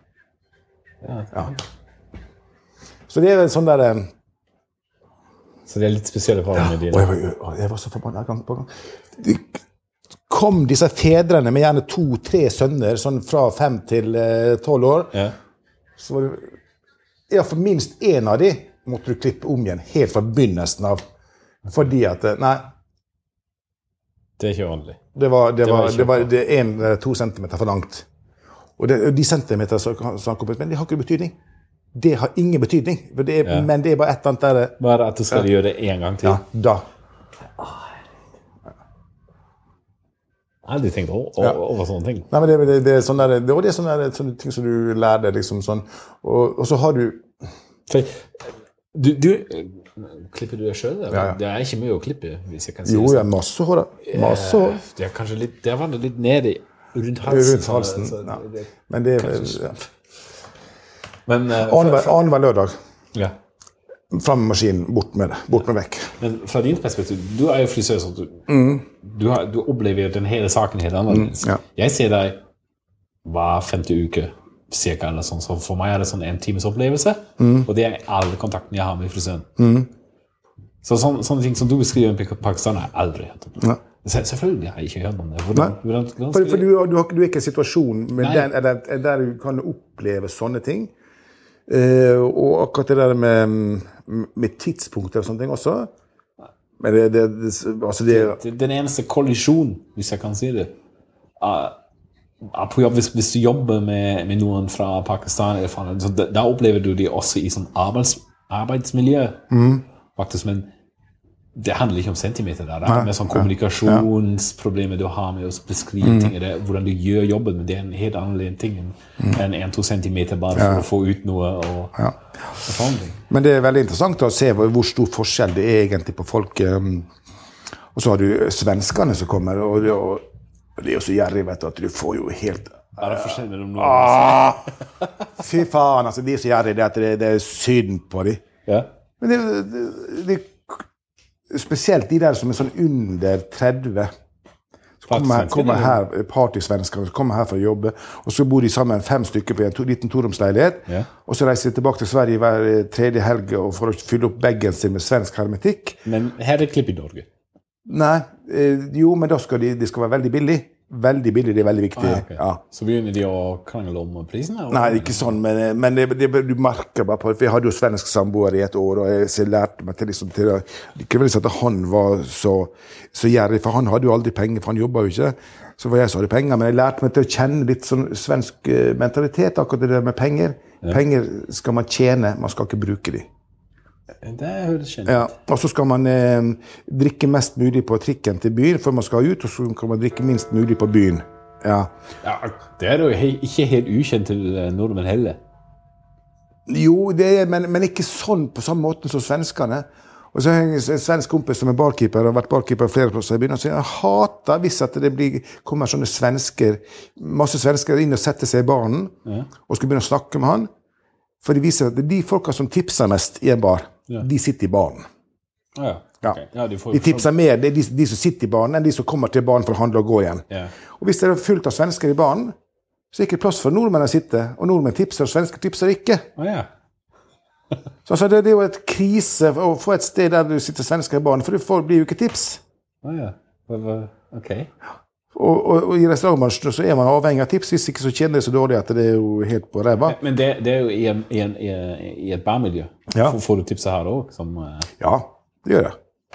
Så det sånn der... Så det litt spesielle forhold med dine? Jeg var så forbannet gang på gang. Det kom disse fedrene med gjerne 2-3 sønner, sånn fra 5 til 12 år. Så var det... for minst en av de måtte du klippe om igjen, helt fra begynnelsen av. Fordi at... Nei. Det ikke vanlig. Det var 1-2 centimeter for langt. Og de centimeter som han kom ut, men det har ikke betydning. Det har ingen betydning, men det bare et eller annet der... Bare at du skal gjøre det en gang til? Ja, da. Jeg har aldri tenkt over sånne ting. Nei, men det sånn der, det sånne ting som du lærer deg, liksom sånn. Og så har du... Klipper du det selv? Det ikke mye å klippe, hvis jeg kan si det. Jo, jeg har masse hår. Masse hår. Det kanskje litt, det var litt nede rundt halsen. Rundt halsen, Men det Annenhver lørdag. Fram med maskinen, bort med vekk. Men fra din perspektiv, du jo frisør, så du opplever den hele saken helt annerledes. Jeg ser deg hver 5. uke, cirka, eller sånn, så for meg det sånn en times opplevelse, og det alle kontakten jeg har med frisøren. Så sånne ting som du beskriver i Pakistan har jeg aldri hørt om. Selvfølgelig har jeg ikke hørt om det. For du ikke i en situasjon der du kan oppleve sånne ting, og akkurat det der med tidspunkter og sånne ting også. Men den eneste kollisjon, hvis jeg kan si det, på jobb, hvis du jobber med noen fra Pakistan, da opplever du det også i sånn arbeidsmiljø, faktisk, men det handler ikke om centimeter der. Det med sånn kommunikasjonsproblemer du har med å beskrive ting, hvordan du gjør jobben, men det en helt annerledes ting enn 1-2 centimeter bare for å få ut noe og sånne ting. Men det veldig interessant å se hvor stor forskjell det egentlig på folk. Og så har du svenskene som kommer, og det jo så gjerrig, vet du, at du får jo helt... det forskjell mellom noe? Fy faen, altså, de så gjerrig, det synd på de. Men det spesielt de der som sånn under 30, kommer her, partysvensker, kommer her for å jobbe, og så bor de sammen 5 stykker på en liten toromsleilighet, og så reiser de tilbake til Sverige hver 3. helg for å fylle opp baggen sin med svensk hermetikk. Men her klipp i Norge? Nei, jo, men da skal de skal være veldig billig. Veldig billig, det veldig viktig. Okay. Ja. Så begynner de å krangle om prisen? Nei, ikke sånn, men du merker bare på, for jeg hadde jo svensk samboer i et år, og jeg lærte meg til liksom, ikke vel at han var så gjerrig, for han hadde jo aldri penger, for han jobbet jo ikke, så var jeg så hadde penger, men jeg lærte meg til å kjenne litt sånn svensk mentalitet, akkurat det med penger. Ja. Penger skal man tjene, man skal ikke bruke de. Det høres kjent. Ja, og så skal man drikke mest mulig på trikken til byen, før man skal ut, og så kan man drikke minst mulig på byen. Ja, det jo ikke helt ukjent til nordmenn heller. Jo, det men ikke sånn på samme måte som svenskene. Og så har jeg en svensk kompis som barkeeper, og har vært barkeeper flere plasser i byen, og så jeg hater hvis at det kommer sånne masse svensker inn og setter seg i baren, og skal begynne å snakke med han, for det viser at de folka som tipser mest i en bar, de sitter i baren. Ja. Okay. Ja, de tipser mer, det de som sitter i baren, enn de som kommer til baren for å handle og gå igjen. Ja. Og hvis det fullt av svensker i baren, så ikke plass for nordmenn å sitte, og nordmenn tipser, og svensker tipser ikke. Ja. Så altså, det jo et krise å få et sted der du sitter svensker i baren, for du blir jo ikke tips. Ja. Ok. Og i restaurantbransjen så man avhengig av tips, hvis ikke så kjenner det så dårlig at det jo helt på ræva. Men det jo i et barmiljø. Ja. Får du tipset her også? Ja, det gjør det.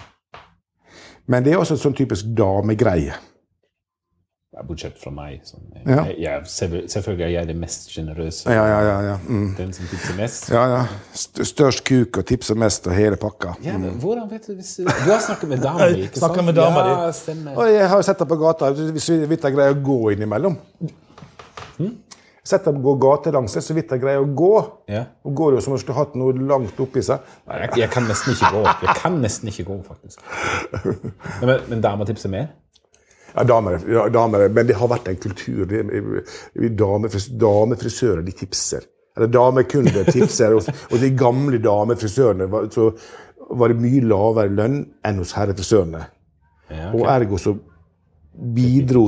Men det også et sånn typisk damegreie. Bortsett fra meg. Selvfølgelig jeg det mest generøse. Ja. Den som tipser mest. Ja. Størst kuk og tipser mest og hele pakka. Ja, hvordan vet du hvis du har snakket med damer, ikke sant? Snakket med damer, ja, stemmer. Og jeg har jo sett deg på gata, hvis vi vidt jeg greier å gå innimellom. Sett deg på gatelangs, så vidt jeg greier å gå. Ja. Og går jo som om du skulle hatt noe langt oppi seg. Nei, jeg kan nesten ikke gå. Faktisk. Men damer tipser mer? Ja, damer, men det har vært en kultur. Damefrisører, de tipser. Eller damekunder tipser, og de gamle damefrisørene så var det mye lavere lønn enn hos herrefrisørene. Ja, okay. Og ergo så bidro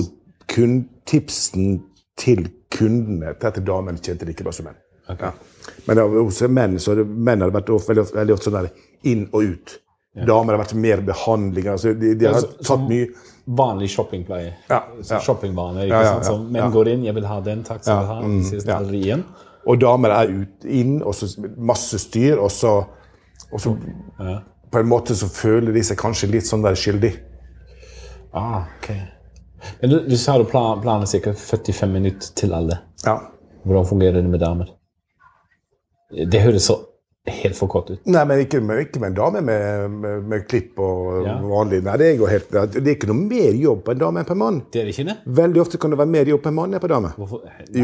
tipsen til kundene til at damene tjente det ikke bare som menn. Okay. Ja. Men hos menn så menn har det vært veldig ofte sånn der inn og ut. Ja. Damer har vært mer behandling, altså de har tatt mye vanlig shoppingpleie. Ja. Shoppingvane, ikke sant? Så menn går inn, jeg vil ha den, takk skal du ha, igjen. Og damer inn, og så masse styr, og så på en måte så føler de seg kanskje litt sånn der skyldig. Ok. Men du sa du planer sikkert 45 minutter til alle. Ja. Hvordan fungerer det med damer? Det høres så helt for kort ut. Nei, men ikke med en dame med klipp og vanlig. Nei, det er ikke noe mer jobb på en dame enn på en mann. Det er det ikke det? Veldig ofte kan det være mer jobb på en mann enn på en dame. Hvorfor?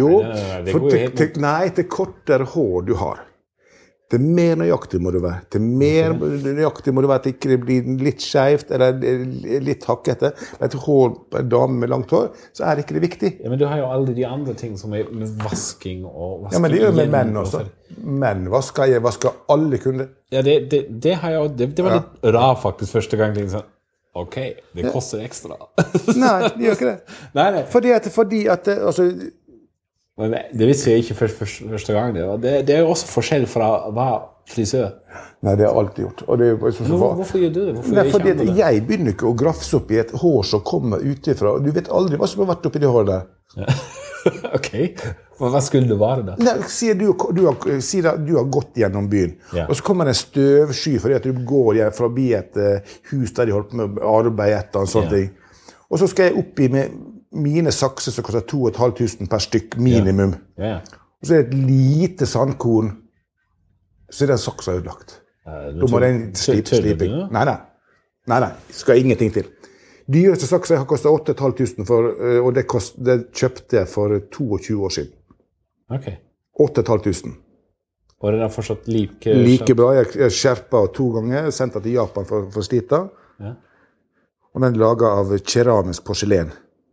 Nei, til kortere hår du har. Det mer nøyaktig må du være. Til mer nøyaktig må du være at det ikke blir litt skjevt eller litt hakkete. Men til hår på en dame med langt hår, så er det ikke det viktig. Ja, men du har jo alle de andre ting som er med vasking og vasking. Ja, men det gjør med menn også. Menn vasker alle kunder. Ja, det har jeg, det var litt rar faktisk første gang. Sånn, ok, det koster ekstra. Nei, det gjør ikke det. Nei. Fordi at altså, det visste jeg ikke første gang. Det er jo også forskjell fra hva frisør. Nei, det har jeg alltid gjort. Og det hvorfor gjør du det? Nei, fordi at jeg begynner ikke å grafse opp i et hår som kommer utifra. Du vet aldri hva som har vært oppi det håret der. Ja. Ok, men hva skulle det være da? Nei, sier du har gått gjennom byen, og så kommer det en støvsky fordi at du går forbi et hus der de holdt på med arbeid etter og sånne ting. Og så skal jeg opp i med mine sakser som koster 2.500 per stykk minimum. Og så er det et lite sandkorn, så er den saksa utlagt. Da må det en sliping. Nei, skal ingenting til. Dyreste saksa har kostet 8.500 og det kjøpte jeg for 22 år siden. Ok. 8.500. Og det er fortsatt like bra. Jeg skjerpet 2 ganger, sendte til Japan for slita. Ja. Og den er laget av keramisk porselen.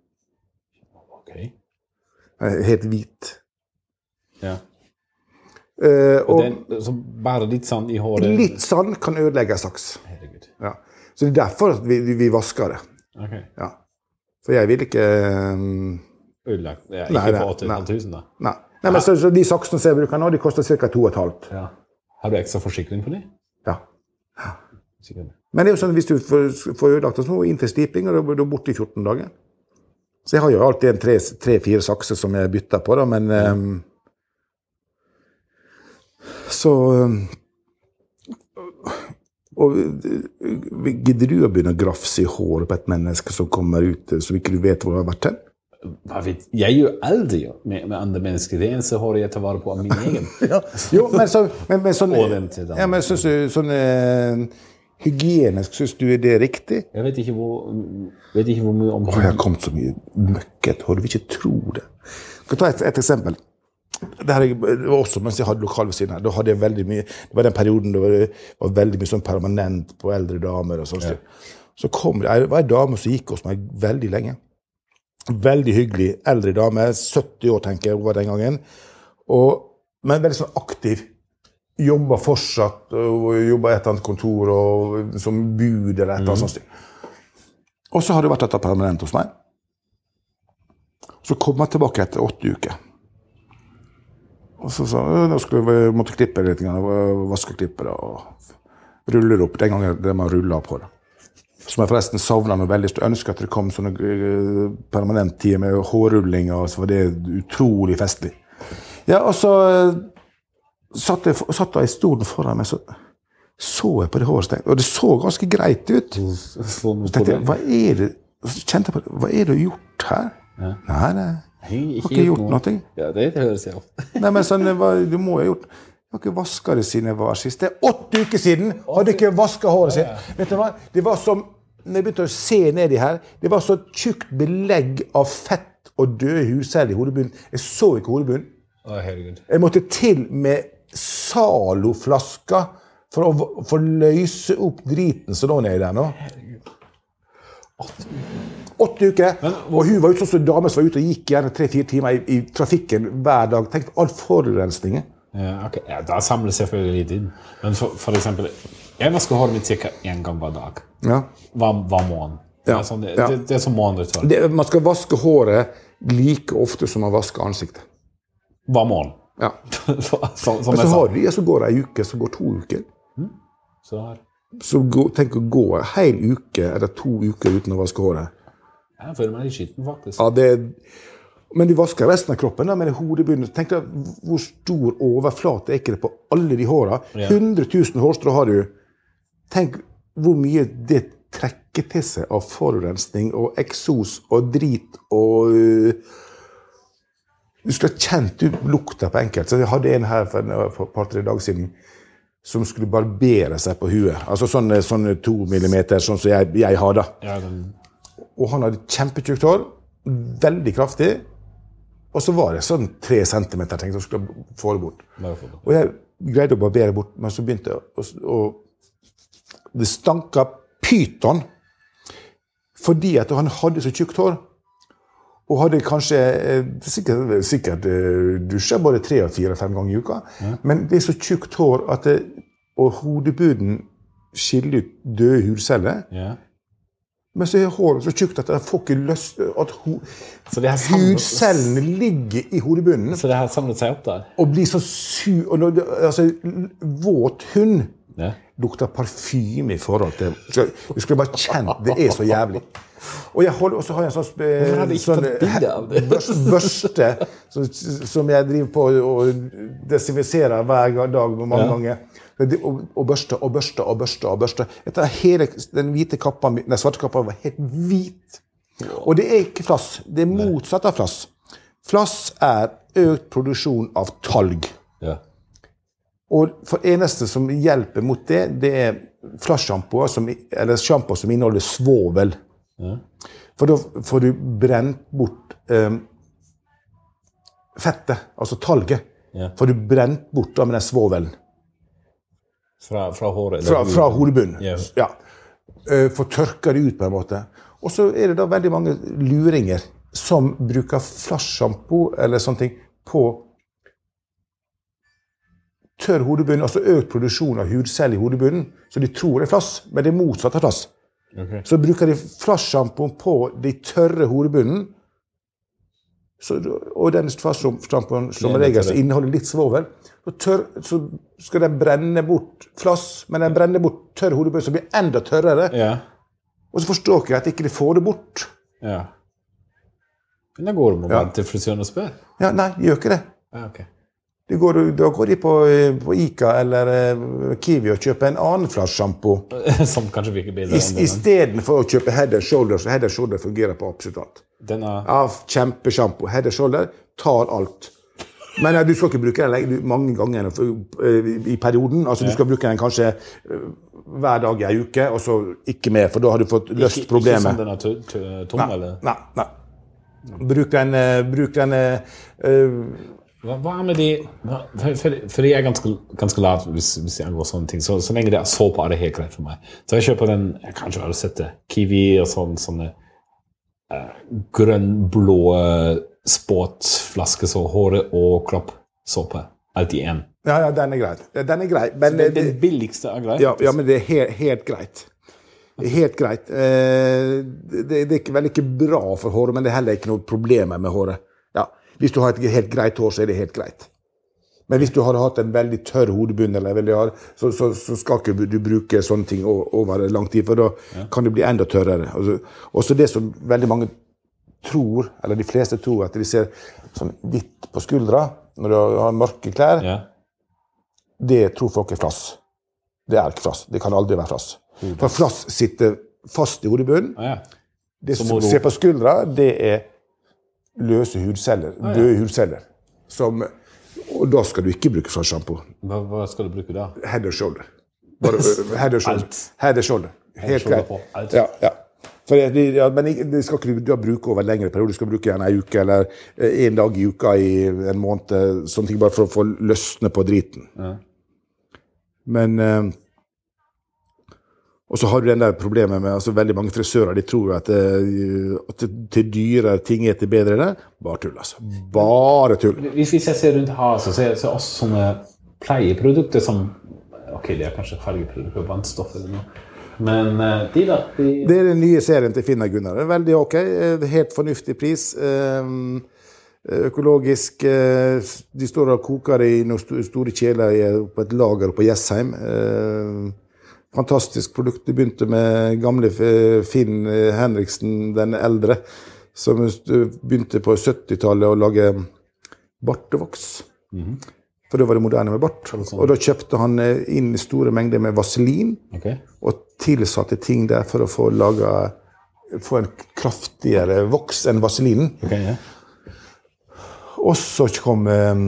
Helt hvit. Ja. Så bare litt sand i håret? Litt sand kan ødelegge saks. Herregud. Ja. Så det er derfor at vi vasker det. Okay. Ja. For jeg vil ikke ødelagt? Ikke for 8.500 da? Nei, men så de saksene som jeg bruker nå, de koster ca. 2,5. Ja. Har du ekstra forsikring på det? Ja. Men det er jo sånn, hvis du får ødelagt, så må du inn til stiping, og da er du borte i 14 dager. Så jeg har jo alltid en 3-4 sakser som jeg bytter på da, men så og gidder du å begynne å grafse i håret på et menneske som kommer ut som ikke du vet hvor det har vært til? Jeg gjør aldri med andre mennesker. Det eneste håret jeg tar vare på av min egen. Ja. Jo, men sånn ja, men synes du sånn hygienisk, synes du det riktig? Jeg vet ikke hvor mye om det. Jeg har kommet så mye møkket hår, du vil ikke tro det. Jeg kan ta et eksempel. Det her var også mens jeg hadde lokal ved siden her. Da hadde jeg veldig mye, det var den perioden det var veldig mye sånn permanent på eldre damer og sånt. Ja. Så kom det var en dame som gikk hos meg veldig lenge. Veldig hyggelig, eldre dame, 70 år tenker jeg var den gangen. Men veldig sånn aktiv. Jobba fortsatt, og jobba i et eller annet kontor, og som bud eller et eller annet sånt. Og så har det vært dette permanent hos meg. Så kom jeg tilbake etter 8 uker. Og så sa nå skulle vi måtte klippe litt, vaskeklipper og ruller opp. Den gangen det man ruller opp håret. Som jeg forresten savnet noe veldig. Jeg ønsker at det kom sånne permanent tid med hårrulling, og så var det utrolig festlig. Ja, og så satt jeg i stolen foran meg, så jeg på det håret, og det så ganske greit ut. Så tenkte jeg, hva er det? Så kjente jeg på det, hva er det du gjort her? Ja. Nei. Jeg har ikke gjort noe. Ja, det høres jeg ofte. Nei, men sånn, du må ha gjort. Jeg har ikke vasket det siden jeg var sist. Det 8 uker siden hadde jeg ikke vasket håret sitt. Ja. Vet du hva? Det var som, når jeg begynte å se ned i her, det var så tjukt belegg av fett og døde hudceller i hodebunnen. Jeg så ikke hodebunnen. Herregud. Jeg måtte til med saloflasker for å løse opp driten som nå nede der nå. 8 uker, og hun var jo sånn som dame som var ute og gikk gjerne 3-4 timer i trafikken hver dag. Tenk på all forurensningen. Ja, okay. Ja, da samler selvfølgelig litt inn. Men for eksempel, jeg vasker håret mitt cirka 1 gang hver dag. Ja. Hver morgen. Ja. Det er som morgenritual. Man skal vaske håret like ofte som man vasker ansiktet. Hver morgen? Ja. Men så har de, så går det en uke, så går 2 uker. Så tenk å gå en hel uke eller 2 uker uten å vaske håret. Jeg føler meg litt skitten, faktisk. Ja, men du vasker resten av kroppen da, med hodebunnen. Tenk deg hvor stor overflate er ikke det på alle de hårene. 100 000 hårstrå har du. Tenk hvor mye det trekker til seg av forurensning og eksos og drit og... Du skulle ha kjent lukta på enkelt. Så jeg hadde en her for et par-tre dager siden som skulle barbere seg på huet. Altså sånn 2 millimeter, sånn som jeg har da. Ja, og han hadde kjempetjukt hår, veldig kraftig, og så var det sånn 3 centimeter, tenkte jeg skulle få det bort. Og jeg greide å barbere bort, men så begynte jeg det stanket pyton, fordi at han hadde så tjukt hår, og hadde kanskje sikkert dusjet både 3, 4, 5 ganger i uka, men det er så tjukt hår at og hodebuden skiller ut døde hudceller, men så er håret så tjukt at jeg får ikke lyst at hudcellene ligger i hodebunnen. Så det har samlet seg opp der? Og blir så altså, våt hund lukter parfyme i forhold til... Du skulle bare kjent, det er så jævlig. Og så har jeg en sånn børste som jeg driver på og desinfiserer hver dag mange ganger. Og børste. Etter hele den hvite kappa, den svarte kappa var helt hvit. Og det er ikke flass, det er motsatt av flass. Flass er økt produksjon av talg. Ja. Og for eneste som hjelper mot det, det er flassjampo, eller shampoo som inneholder svovel. Ja. For da får du brent bort fettet, altså talget. Ja. Får du brent bort da med den svovelen. Fra håret? Fra hodebunnen, ja. For tørker det ut på en måte. Og så er det da veldig mange luringer som bruker flassjampo eller sånne ting på tørr hodebunn, altså økt produksjon av hudceller i hodebunnen, så de tror det er flass, men det er motsatt av flass. Okay. Så bruker de flassjampoen på de tørre hodebunnen, og den flassjampoen som regel inneholder litt svovel, så skal den brenne bort flass, men den brenner bort tørr hodebunn, så blir enda tørrere. Ja. Og så forstår jeg at ikke de får det bort. Ja. Men da går man bare til frisøren og spør? Ja, nei, de gjør ikke det. Ok. Da går de på Ica eller Kiwi og kjøper en annen flaske shampoo. Som kanskje virker bedre. I stedet for å kjøpe Head & Shoulders, så Head & Shoulders fungerer på absolutt alt. Ja, kjempeshampoo. Head & Shoulders tar alt. Men du skal ikke bruke den mange ganger i perioden. Altså, du skal bruke den kanskje hver dag i en uke, og så ikke mer, for da har du fått løst problemet. Ikke sånn den er tom, eller? Nei. Bruk den Hva med de, for jeg ganske lat hvis jeg angår sånne ting, så lenge det såpe er det helt greit for meg. Så jeg kjøper den, jeg kanskje har sett det, Kiwi og sånne grønn-blå sportflaske, så håret og kropp såpe, alt i en. Ja, den er grei. Men den billigste er greit? Ja, men det er helt greit. Helt greit. Det er vel ikke bra for håret, men det er heller ikke noe problemer med håret. Ja. Hvis du har et helt greit hår, så er det helt greit. Men hvis du har hatt en veldig tørr hodebunn, så skal ikke du bruke sånne ting over lang tid, for da kan det bli enda tørrere. Også det som veldig mange tror, eller de fleste tror, at de ser sånn hvitt på skuldra, når du har mørke klær, det tror folk er flass. Det er ikke flass. Det kan aldri være flass. For flass sitter fast i hodebunnen. Det som ser på skuldra, det er løse hudceller, døde hudceller. Og da skal du ikke bruke flasshampoo. Hva skal du bruke da? Head & Shoulder. Head & Shoulder. Helt greit. Ja. Men det skal ikke du bruke over lengre periode. Du skal bruke en uke, eller en dag i uka i en måned, sånne ting, bare for å få løsne på driten. Men og så har du den der problemet med, altså veldig mange frisører, de tror at til dyre ting er til bedre det. Bare tull, altså. Bare tull. Hvis jeg ser rundt her, så ser jeg også sånne pleieprodukter som, ok, det er kanskje fargeprodukter, vannstoff eller noe, men de da? Det er den nye serien til Finn og Gunnar. Det er veldig ok, helt fornuftig pris, økologisk, de står og koker i noen store kjeler på et lager på Jessheim, fantastisk produkt. De begynte med gamle Finn Henriksen, den eldre, som begynte på 70-tallet å lage bartevoks. For det var det moderne med bart. Og da kjøpte han inn store mengder med vaselin, og tilsatte ting der for å få en kraftigere voks enn vaselinen. Og så kom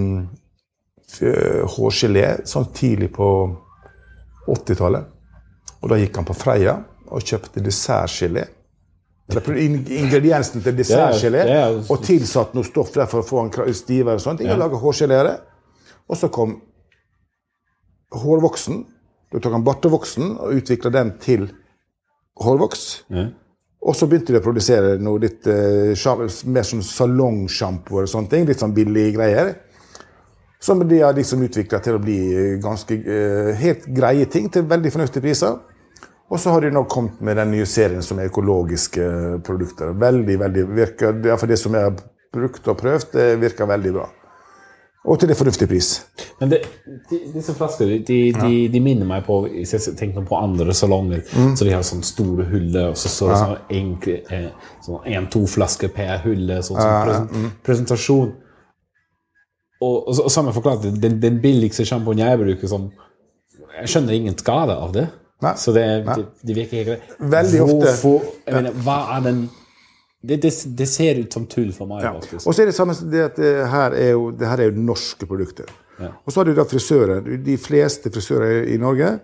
hårgelé sånn tidlig på 80-tallet. Og da gikk han på Freia og kjøpte dessertgelé. Ingrediensene til dessertgelé, og tilsatt noe stoff der for å få en stivere og sånt. Og laget hårgelé. Og så kom hårvoksen. Da tok han bartevoksen og utviklet den til hårvoks. Og så begynte de å produsere noe litt mer sånn salongshampoo og sånne ting. Litt sånn billige greier. Som de har liksom utviklet til å bli ganske helt greie ting til veldig fornuftige priser. Og så har de nå kommet med den nye serien som er økologiske produkter. Veldig, virker, for det som jeg har brukt og prøvd, det virker veldig bra. Og til det fornuftige pris. Men disse flasker, de minner meg på, hvis jeg tenker på andre salonger, så de har sånne store huller, og så står det sånn 1-2 flasker per hulle, sånn presentasjon. Og så har jeg forklart, den billigste shampooen jeg bruker, jeg skjønner ingen skade av det. Nei. Så det virker ikke greit. Veldig ofte. Jeg mener, hva er den... Det ser ut som tull for meg. Og så er det samme det at det her er jo norske produkter. Og så har du da frisører. De fleste frisører i Norge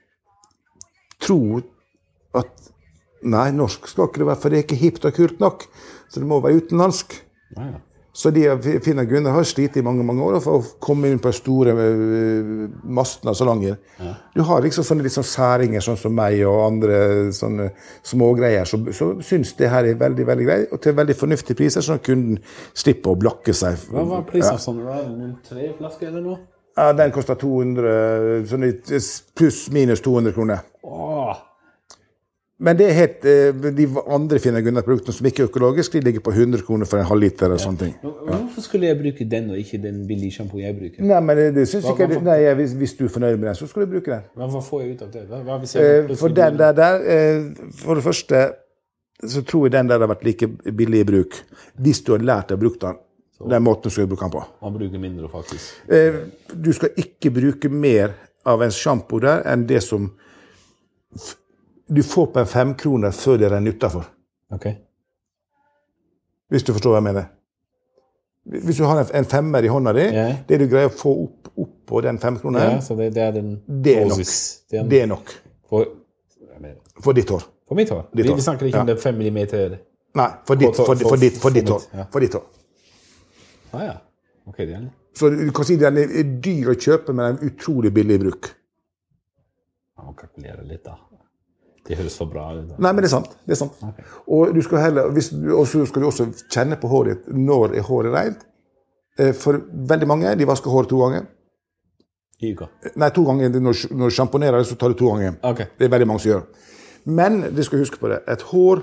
tror at nei, norsk skal ikke det være, for det er ikke hipt og kult nok. Så det må være utenlandsk. Så de Finn og Gunnar har slitt i mange år for å komme inn på store masten av salonger. Du har liksom sånne litt sånn særinger, sånn som meg og andre sånne smågreier, så synes det her er veldig, veldig greit, og til veldig fornuftige priser, sånn at kunden slipper å blokke seg. Hva var prisen sånn? Var det 3 flasker eller noe? Ja, den koster 200, sånn pluss minus 200 kroner. Men det er helt, de andre Finn og Gunnar-produktene som ikke er økologisk, de ligger på 100 kroner for en halv liter og sånne ting. Hvorfor skulle jeg bruke den og ikke den billige shampoo jeg bruker? Nei, men det synes ikke jeg, nei, hvis du er fornøyd med den, så skal du bruke den. Hva får jeg ut av det? For den der, for det første, så tror jeg den der har vært like billig i bruk. Hvis du har lært deg å bruke den, den måten du skal bruke den på. Man bruker mindre faktisk. Du skal ikke bruke mer av en shampoo der enn det som du får på en 5 kroner før det renner utenfor. Ok. Hvis du forstår hva jeg mener. Hvis du har en 5-er i hånda di, det du greier å få opp på den 5 kroner, så det er den det er nok. Det er nok. For ditt hår. For mitt hår? Vi snakker ikke om det 5 millimeter. Nei, for ditt hår. For ditt hår. Ja. Ok, det er det. Så du kan si den er dyr å kjøpe, men en utrolig billig i bruk. Man må kalkulere litt da. Det høres for bra ut. Nei, men det er sant. Okay. Og du skal heller, og så skal du også kjenne på håret når er håret rent. For veldig mange, de vasker håret 2 ganger. I uka? Nei, 2 ganger. Når du sjamponerer det, så tar du 2 ganger. Okay. Det er veldig mange som gjør. Men du skal huske på det. Et hår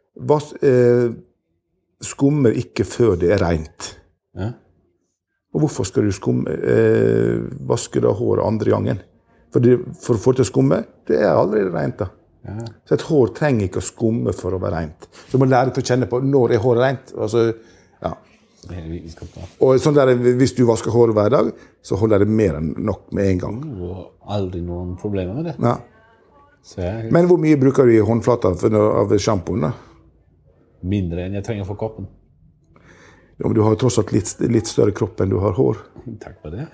skummer ikke før det er rent. Ja. Og hvorfor skal du vaske da håret andre gangen? For å få til å skumme, det er allerede rent da. Ja. Så et hår trenger ikke å skumme for å være rent. Så du må lære til å kjenne på når er håret rent. Altså, ja. Og sånn der, hvis du vasker håret hver dag, så holder det mer enn nok med en gang. Aldri noen problemer med det. Ja. Men hvor mye bruker du i håndflata av shampooen da? Mindre enn jeg trenger for kroppen. Ja, men du har jo tross alt litt større kropp enn du har hår. Takk for det.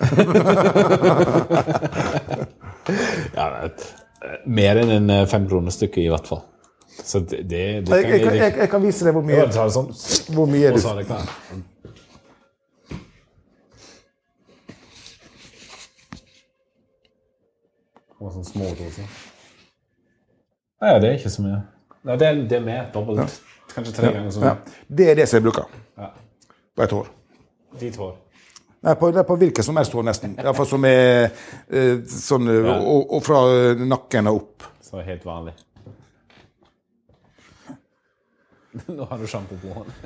Ja, mer enn en 5 kroner stykke i hvert fall. Så det kan jeg kan vise deg hvor mye. Hvor mye og så er det klart. Og sånn små også. Nei, det er ikke så mye. Nei, det er mer dobbelt. Ja. Kanskje 3 ganger så mye. Ja. Det er det som jeg bruker. Ja. På et hår. Ditt hår? Nei, det er på hvilket som helst hår nesten. I hvert fall som er sånn, og fra nakken og opp. Så helt vanlig. Nå har du shampoo på hånden.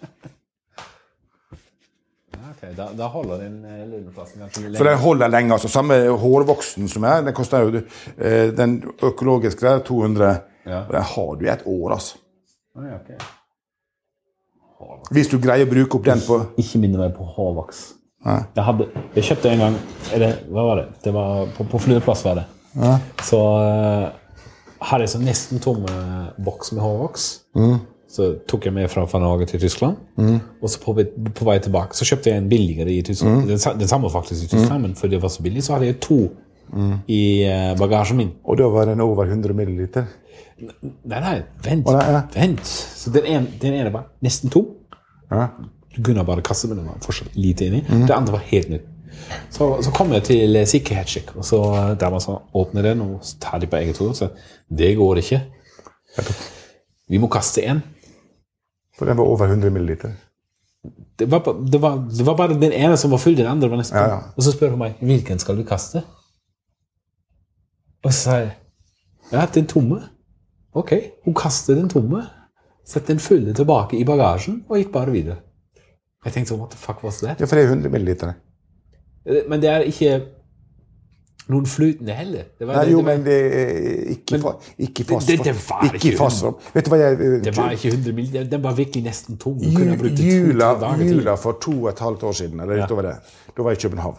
Ok, da holder den lilleplassen ganske lenge. For den holder lenge, altså. Samme hårvoksen som er, den koster jo den økologiske der, 200. Ja. Og den har du i et år, altså. Ja, ok. Hvis du greier å bruke opp den på... Ikke minne meg på hårvoks. Jeg kjøpte en gang, hva var det? Det var på flyplass var det. Ja. Så hadde jeg så nesten tomme boks med hårvoks. Så tok jeg med fra Norge til Tyskland. Og så på vei tilbake så kjøpte jeg en billigere i Tyskland. Den samme faktisk i Tyskland, men fordi det var så billig så hadde jeg 2 i bagasjen min. Og da var den over 100 milliliter? Nei, vent. Så den ene var nesten 2. Ja. Du kunne bare kaste med den, var fortsatt lite inni. Det andre var helt nytt. Så kom jeg til sikkerhetssjekk, og så der man så åpner den, og så tar de på eget hår, så det går ikke. Vi må kaste en. For den var over 100 milliliter. Det var bare den ene som var full, den andre var nesten. Ja. Og så spør hun meg, hvilken skal du kaste? Og så sa jeg, den tomme. Ok, hun kastet den tomme, sette den fulle tilbake i bagasjen, og gikk bare videre. Jeg tenkte, what the fuck was that? Ja, for det er 100 milliliter. Men det er ikke noen flytende heller. Men det er ikke fast. Det var ikke fast. Vet du hva det var ikke 100 milliliter, den var virkelig nesten tom. Jula for 2,5 år siden, eller utover det, da var jeg i København.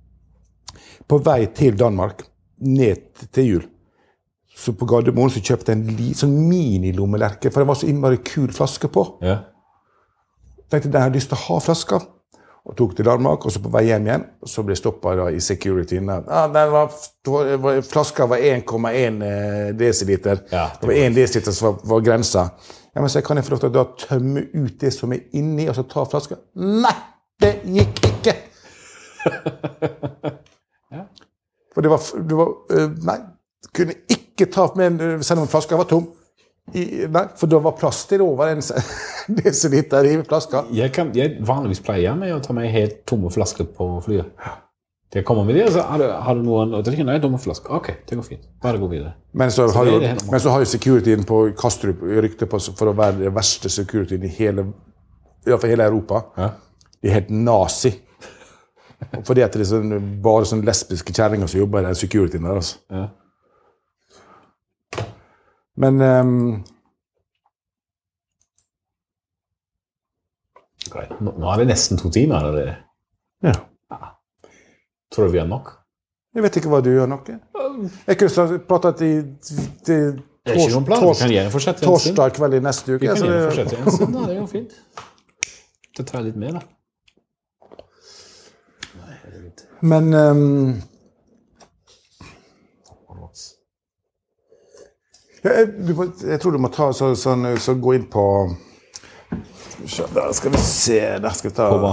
På vei til Danmark, ned til jul, så på Gardermoen så kjøpte jeg en sånn mini-lommelerke, for det var så innmari kul flaske på. Ja. Tenkte, den hadde lyst til å ha flasker, og tok til Danmark, og så på vei hjem igjen, så ble jeg stoppet da i securityen. Flaska var 1,1 deciliter. Ja, det var 1 deciliter som var grensa. Ja, men så kan jeg få lov til å da tømme ut det som er inni, og så ta flaska. Nei, det gikk ikke! Ja. For det var nei, kunne ikke ta med, selv om flaska var tom. Nei, for det var plass til over en desiliter i flaska. Jeg vanligvis pleier med å ta med helt tomme flasker på flyet. Jeg kommer med det, og så har du noen, og det er ikke tomme flasker. Ok, det går fint. Bare gå videre. Men så har jo securityen på Kastrup rykte på for å være det verste securityen i hele Europa. Ja. De er helt nazi. Fordi at det er bare sånne lesbiske kjerringer som jobber i den securityen der, altså. Ja. Men Nå det nesten 2 timer, eller? Ja. Tror du vi har nok? Jeg vet ikke hva du gjør nok. Jeg kunne pratet til torsdag kveld i neste uke. Vi kan gjerne fortsette en stund, da. Det jo fint. Det tar litt mer, da. Men jeg tror du må ta så gå inn på der skal vi se der skal vi ta på hva?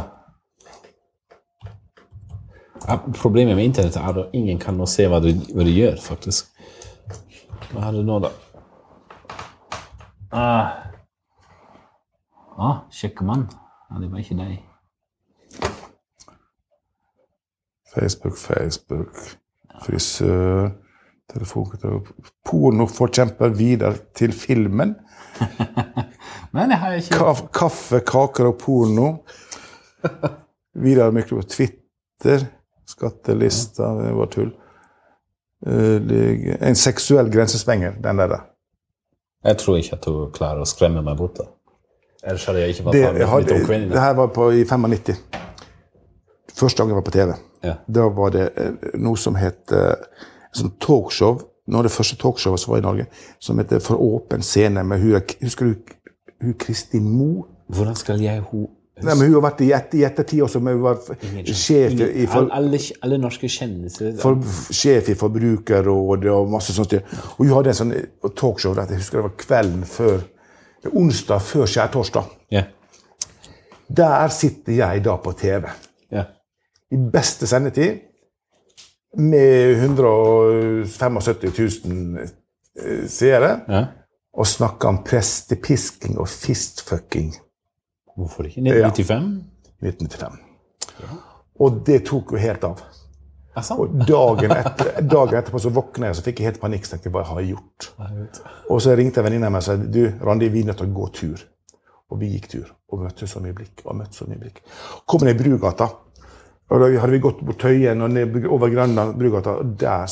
Problemet med internett at ingen kan nå se hva du gjør faktisk. Hva det nå da? Sjekker man. Det var ikke deg. Facebook, frisør, telefonkatalog, pornoforkjemper videre til filmen. Nei, det har jeg ikke. Kaffe, kaker og porno. Videre mye på Twitter, skattelista, det var tull. En seksuell grensespenger, den der. Jeg tror ikke at du klarer å skremme meg bort da. Ellers hadde jeg ikke vært det her var i 95. Første gang jeg var på TV. Ja. Da var det noe som het sånn talkshow, noe av det første talkshowet som var i Norge, som heter For åpen scene med husker du Kristin Mo? Hvordan skal jeg Nei, men hun har vært i ettertid også, men hun var sjef i alle norske kjendiser. Sjef i Forbrukerrådet og masse sånt. Og hun hadde en sånn talkshow, jeg husker det var kvelden før, onsdag før skjærtorsdag. Ja. Der sitter jeg da på TV. Ja. I beste sendetid, med 175 000 seere, og snakker om prestepisking og fistfucking. Hvorfor ikke? 1995? 1995. Ja. Og det tok jo helt av. Og dagen etterpå så våknet jeg, så fikk jeg helt panikk, så tenkte jeg, hva har jeg gjort? Og så ringte jeg venninne meg og sa, du, Randi, vi er nødt til å gå tur. Og vi gikk tur, og møtte så mye blikk, Kom ned i Brugata, og da hadde vi gått på Tøyen og ned over Grønland, Brugata, og der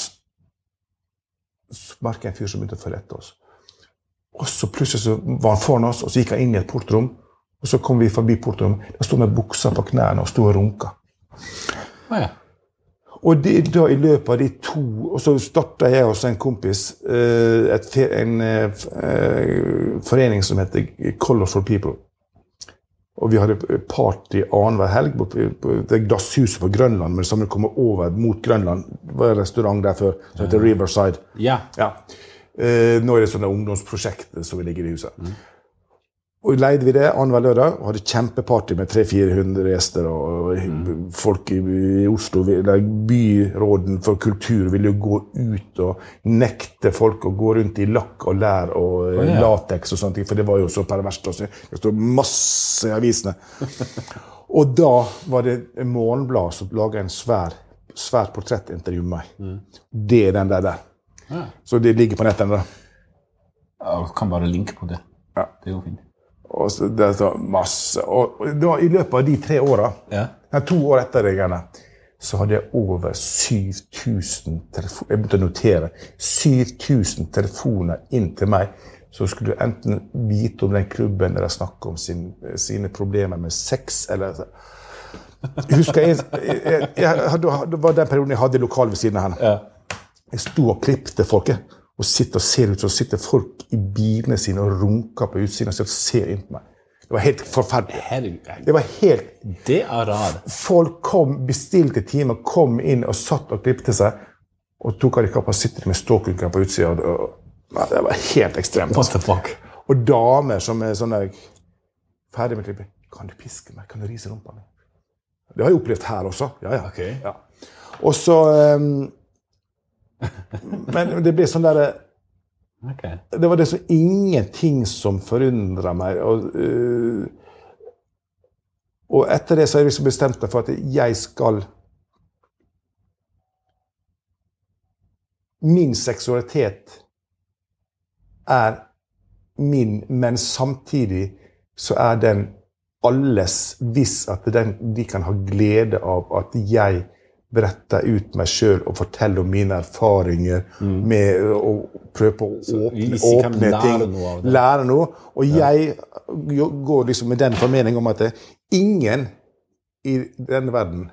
merket jeg en fyr som begynte å følge etter oss. Og så plutselig så var han foran oss, og så gikk han inn i et portrom, og så kom vi forbi portrom, da stod med buksa på knærne og stod og runka. Ja. Og da i løpet av de 2, og så startet jeg også en kompis, en forening som heter Colors for People. Og vi hadde party annenhver helg på det glasshuset på Grønland, men som kom over mot Grønland. Det var en restaurant der før, som heter Riverside. Ja. Nå det sånne ungdomsprosjekter som vi ligger i huset. Og leide vi det annenhver lørdag, og hadde kjempeparty med 300-400 gjester, og folk i Oslo, byråden for kultur ville jo gå ut og nekte folk å gå rundt i lakk og lær og latex og sånt, for det var jo så perverst også. Det stod masse i avisene. Og da var det en morgenblad som laget en svært portrettintervju med meg. Det den der. Så det ligger på netten da. Jeg kan bare linke på det. Ja. Det er jo fint. Og så, det er masse. Og da, i løpet av de 3 årene, 2 år etter det greiene, så hadde jeg over 7000 telefoner. Jeg begynte å notere 7000 telefoner inn til meg, så skulle du enten vite om den klubben der jeg snakker om sine problemer med sex, eller husker jeg det var den perioden jeg hadde i lokal ved siden av henne. Jeg stod og klippte folket, og sitter og ser ut, så sitter folk i bilene sine og runker på utsiden og ser inn på meg. Det var helt forferdelig. Det var helt... Det er rart. Folk bestilte timer, kom inn og satt og klippte seg, og tok av de kapp og sitter med ståkunker på utsiden. Det var helt ekstremt. What the fuck? Og damer som sånn der, ferdig med klippet. Kan du piske meg? Kan du rise rumpa meg? Det har jeg opplevd her også. Ja. Okay. Ja. Og så... men det ble sånn der det var det så ingenting som forundret meg og etter det så har jeg liksom bestemt meg for at jeg skal min seksualitet min, men samtidig så den alles hvis at de kan ha glede av at jeg beretter ut meg selv og forteller om mine erfaringer med å prøve på å åpne ting, lære noe. Og jeg går liksom med den formening om at ingen i denne verden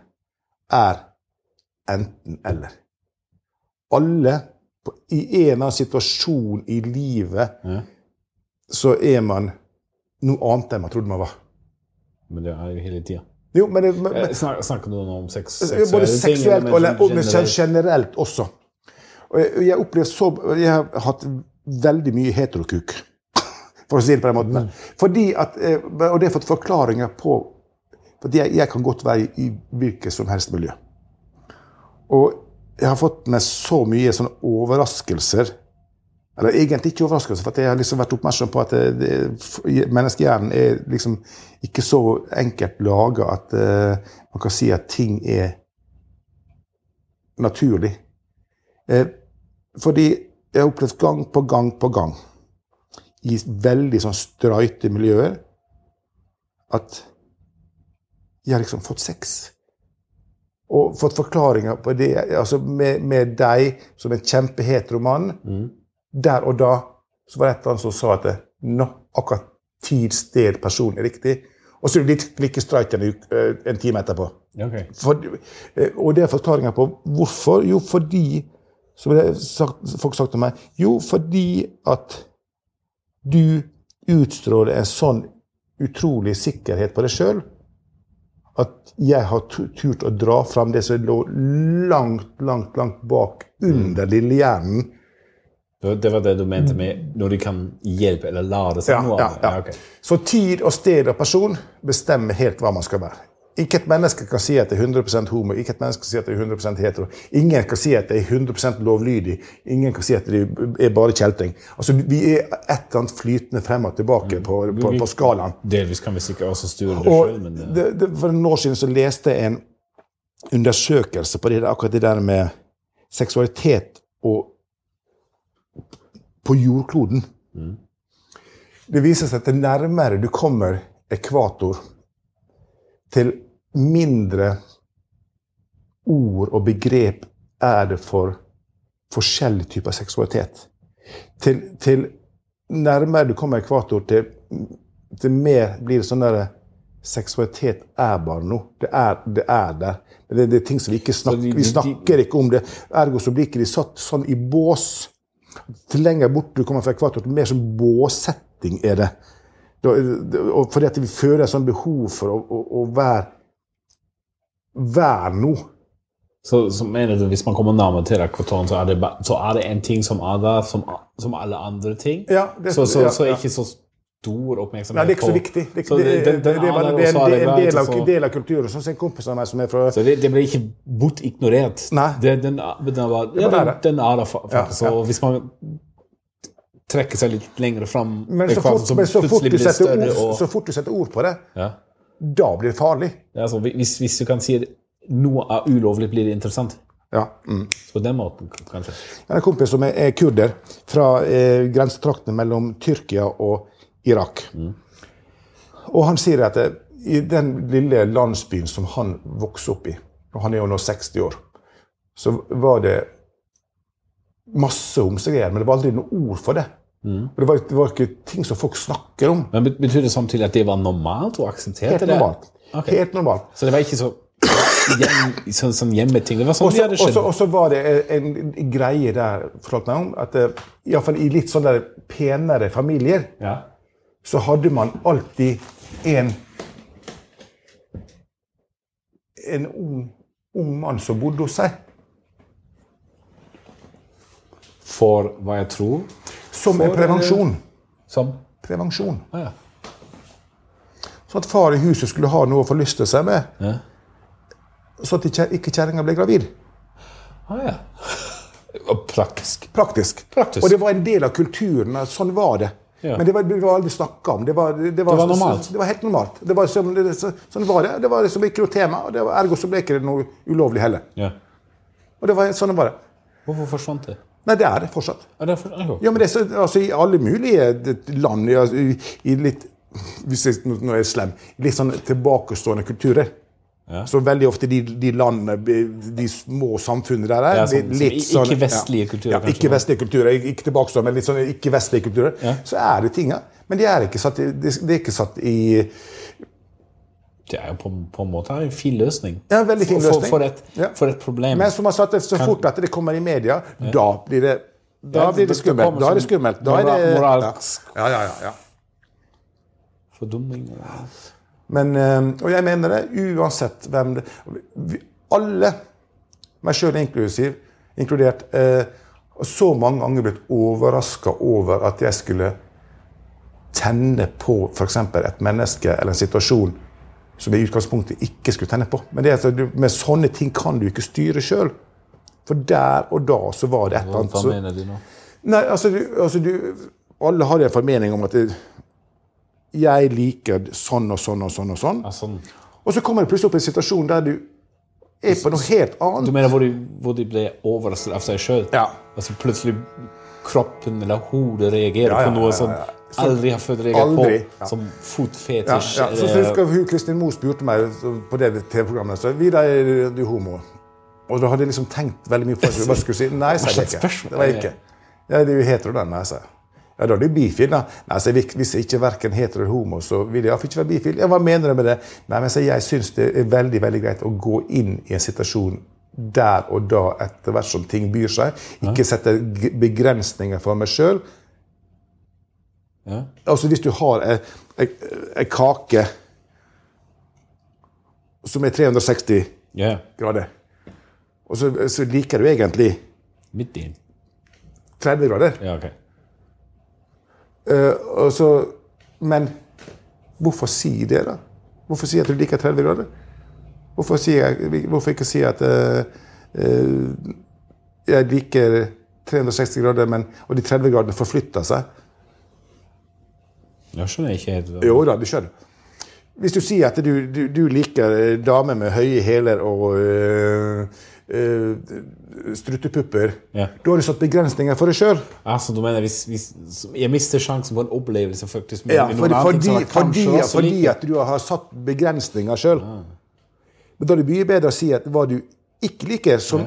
enten eller. Alle i en eller annen situasjon i livet så man noe annet enn man trodde man var. Men det jo hele tiden. Jo, men snakker du om både seksuelt og generelt også. Og jeg opplever jeg har hatt veldig mye heterokuk, for å si det på den måten. Fordi at, og det har fått forklaringer på, fordi jeg kan godt være i hvilket som helst miljø. Og jeg har fått med så mye sånne overraskelser, eller egentlig ikke overraskelser, for jeg har liksom vært oppmerksom på at menneskehjernen liksom ikke så enkelt laget at man kan si at ting naturlig. Fordi jeg har opplevd gang på gang i veldig sånn strøyte miljøer at jeg har liksom fått sex. Og fått forklaringer på det, altså med deg som en kjempehetero mann. Der og da så var det et eller annet som sa at akkurat tid, sted, person riktig. Og så det like streit en time etterpå. Okay. Og det forklaringer på hvorfor. Jo, fordi, som folk sagt til meg, jo, fordi at du utstråler en sånn utrolig sikkerhet på deg selv, at jeg har turt å dra fram det som lå langt bak under lille hjernen. Det var det du mente med når du kan hjelpe eller lære seg noe av det? Ja. Okay. Så tid og sted og person bestemmer helt hva man skal være. Ikke et menneske kan si at det 100% homo, ikke et menneske kan si at det 100% hetero. Ingen kan si at det 100% lovlydig. Ingen kan si at det bare kjelting. Altså, vi et eller annet flytende frem og tilbake på skalaen. Delvis kan vi sikkert også styre det selv. Men for en år siden så leste jeg en undersøkelse på akkurat det der med seksualitet og på jordkloden. Det viser seg at det nærmere du kommer ekvator, til mindre ord og begrep det for forskjellige typer seksualitet. Til nærmere du kommer ekvator, til mer blir det sånn der seksualitet bare noe. Det der. Men det ting som vi ikke snakker, vi snakker ikke om det. Ergo så blir ikke de satt sånn i bås. Til lenger bort du kommer fra ekvator, til mer som båsetting det. Og fordi at vi føler et sånn behov for å være noe. Så mener du, hvis man kommer nærmere til ekvatoren, så det en ting som der som alle andre ting? Ja. Så ikke så stor oppmerksomhet på. Nei, det ikke så viktig. Det en del av kulturen. Sånn som en kompis av meg som fra... Så det blir ikke bortignorert. Nei. Den der faktisk. Så hvis man trekker seg litt lenger frem... Men så fort du setter ord på det, da blir det farlig. Ja, så hvis du kan si at noe ulovlig, blir det interessant. Ja. Så på den måten, kanskje. Jeg har en kompis som kurder fra grensetraktene mellom Tyrkia og Irak. Og han sier at i den lille landsbyen som han vokste opp i, og han jo nå 60 år, så var det masse homsegreier, men det var aldri noe ord for det. Det var ikke ting som folk snakker om. Men betyr det samtidig at det var normalt og akseptert? Helt normalt. Okay. Helt normalt. Så det var ikke sånn hjemmeting? Det var sånn det hadde skjedd? Og så var det en greie der, fortalte meg om, at i hvert fall i litt sånn der penere familier, så hadde man alltid en ung mann som bodde hos seg. For hva jeg tror? Som en prevensjon. Som? Prevensjon. Ja. Så at far i huset skulle ha noe å forlyste seg med. Så at ikke kjerringa ble gravid. Ja. Og praktisk. Praktisk. Og det var en del av kulturen, sånn var det. Ja. Men det var aldri snakket om. Det var normalt. Det var helt normalt. Det var sånn var det. Det var liksom ikke noe tema, og ergo så ble ikke det noe ulovlig heller. Ja. Og det var sånn var det. Hvorfor forsvant det? Nei, det det fortsatt. Ja, men det altså, i alle mulige land, i litt, hvis jeg nå slem, litt sånn tilbakestående kulturer, Så veldig ofte de landene, de små samfunnene der litt sånn, ikke-vestlige kulturer. Ikke vestlige kulturer, ikke tilbake sånn, men litt sånn ikke-vestlige kulturer. Så det ting, men de ikke satt det er ikke satt i... Det jo på en måte en fin løsning. Ja, en veldig fin løsning. For et problem. Men som har sagt, så fort at det kommer i media, da blir det skummelt. Da det skummelt. Da det... Moralsk. Ja. Fordumming. Men, og jeg mener det, uansett hvem det... Alle, meg selv inkludert, så mange ganger blitt overrasket over at jeg skulle tenne på for eksempel et menneske eller en situasjon som jeg i utgangspunktet ikke skulle tenne på. Men med sånne ting kan du ikke styre selv. For der og da så var det et eller annet... Hva mener du nå? Nei, alle har en formening om at jeg liker sånn og sånn og sånn og sånn. Ja, sånn. Og så kommer det plutselig opp en situasjon der du på noe helt annet. Du mener hvor de ble overrasket av seg selv? Ja. Altså plutselig kroppen eller hodet reagerer på noe som aldri har fått reagert på, som fotfetisj. Ja. Så husker Kristin Moe spurte meg på det TV-programmet, så Vidar, du homo? Og da hadde jeg liksom tenkt veldig mye på hva jeg skulle si. Nei, sa jeg ikke. Det var ikke. Ja, det jo hetero den, sa jeg. Ja, da det bifil, da. Nei, så hvis jeg ikke hverken hetero eller homo, så vil jeg ikke være bifil. Ja, hva mener du med det? Nei, men jeg synes det veldig, veldig greit å gå inn i en situasjon der og da etter hvert som ting byr seg. Ikke sette begrensninger for meg selv. Altså, hvis du har en kake som 360 grader, og så liker du egentlig midt i 30 grader. Ja, ok. Men hvorfor si det da? Hvorfor si at du liker 30 grader? Hvorfor ikke si at jeg liker 360 grader, og de 30 gradene forflytter seg? Jeg skjønner ikke helt. Jo da, du skjønner. Hvis du sier at du liker damer med høye hæler og struttepupper, da har du satt begrensninger for deg selv. Altså, du mener, hvis jeg mister sjansen på en opplevelse faktisk med noen annen fordi at du har satt begrensninger selv. Men da er det mye bedre å si at hva du ikke liker, som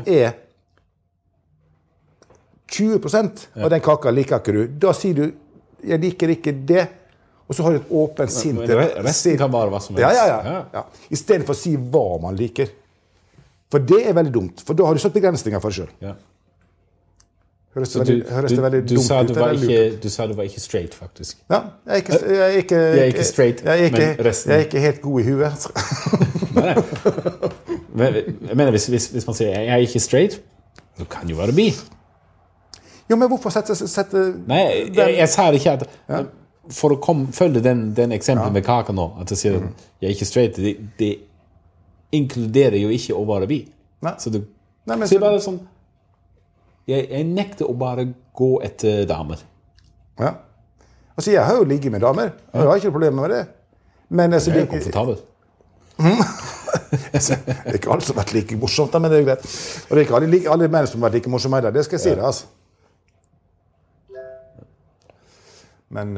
20% av den kaka liker ikke du. Da sier du, jeg liker ikke det, og så har du et åpent sint. Resten kan bare hva som helst. Ja. I stedet for å si hva man liker. For det veldig dumt, for da har du satt begrensninger for deg selv. Ja. Høres det veldig dumt ut? Du sa du var ikke straight, faktisk. Ja, jeg er ikke straight, men resten... Jeg er ikke helt god i huet. Nei. Men jeg mener, hvis man sier jeg er ikke straight, du kan jo være bi. Jo, men hvorfor sette Nei, jeg sa det ikke at... For å følge den eksempelen med kaka nå, at jeg sier jeg er ikke straight, det inkluderer jo ikke å være bi. Så du sier bare sånn, jeg nekter å bare gå etter damer. Ja. Altså, jeg har jo ligget med damer. Jeg har ikke problemer med det. Men det er jo komfortabelt. Det er ikke alle som har vært like morsomt, men det er greit. Og det er ikke alle menn som har vært like morsomme der, det skal jeg si det, altså. Men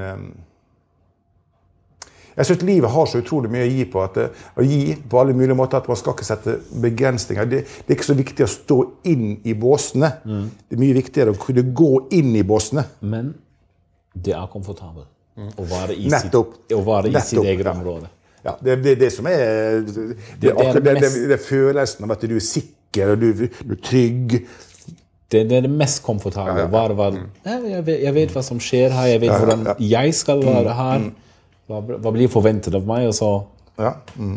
jeg synes livet har så utrolig mye å gi på alle mulige måter, at man skal ikke sette begrensninger. Det er ikke så viktig å stå inn i båsene. Det er mye viktigere å kunne gå inn i båsene. Men det er komfortabelt å være i sitt eget område. Ja, det som det følelsen av at du er sikker, og du er trygg. Det er det mest komfortable. Jeg vet hva som skjer her, jeg vet hvordan jeg skal være her. Hva blir forventet av meg, og så... Ja.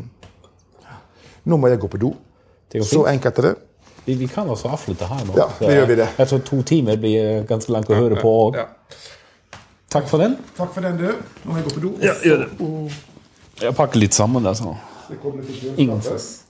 Nå må jeg gå på do. Så enkelt er det. Vi kan også avslutte her nå. Ja, det gjør vi det. Jeg tror 2 timer blir ganske langt å høre på. Takk for den. Takk for den, du. Nå må jeg gå på do. Ja, gjør det. Jeg pakker litt sammen der, så. Det kommer litt til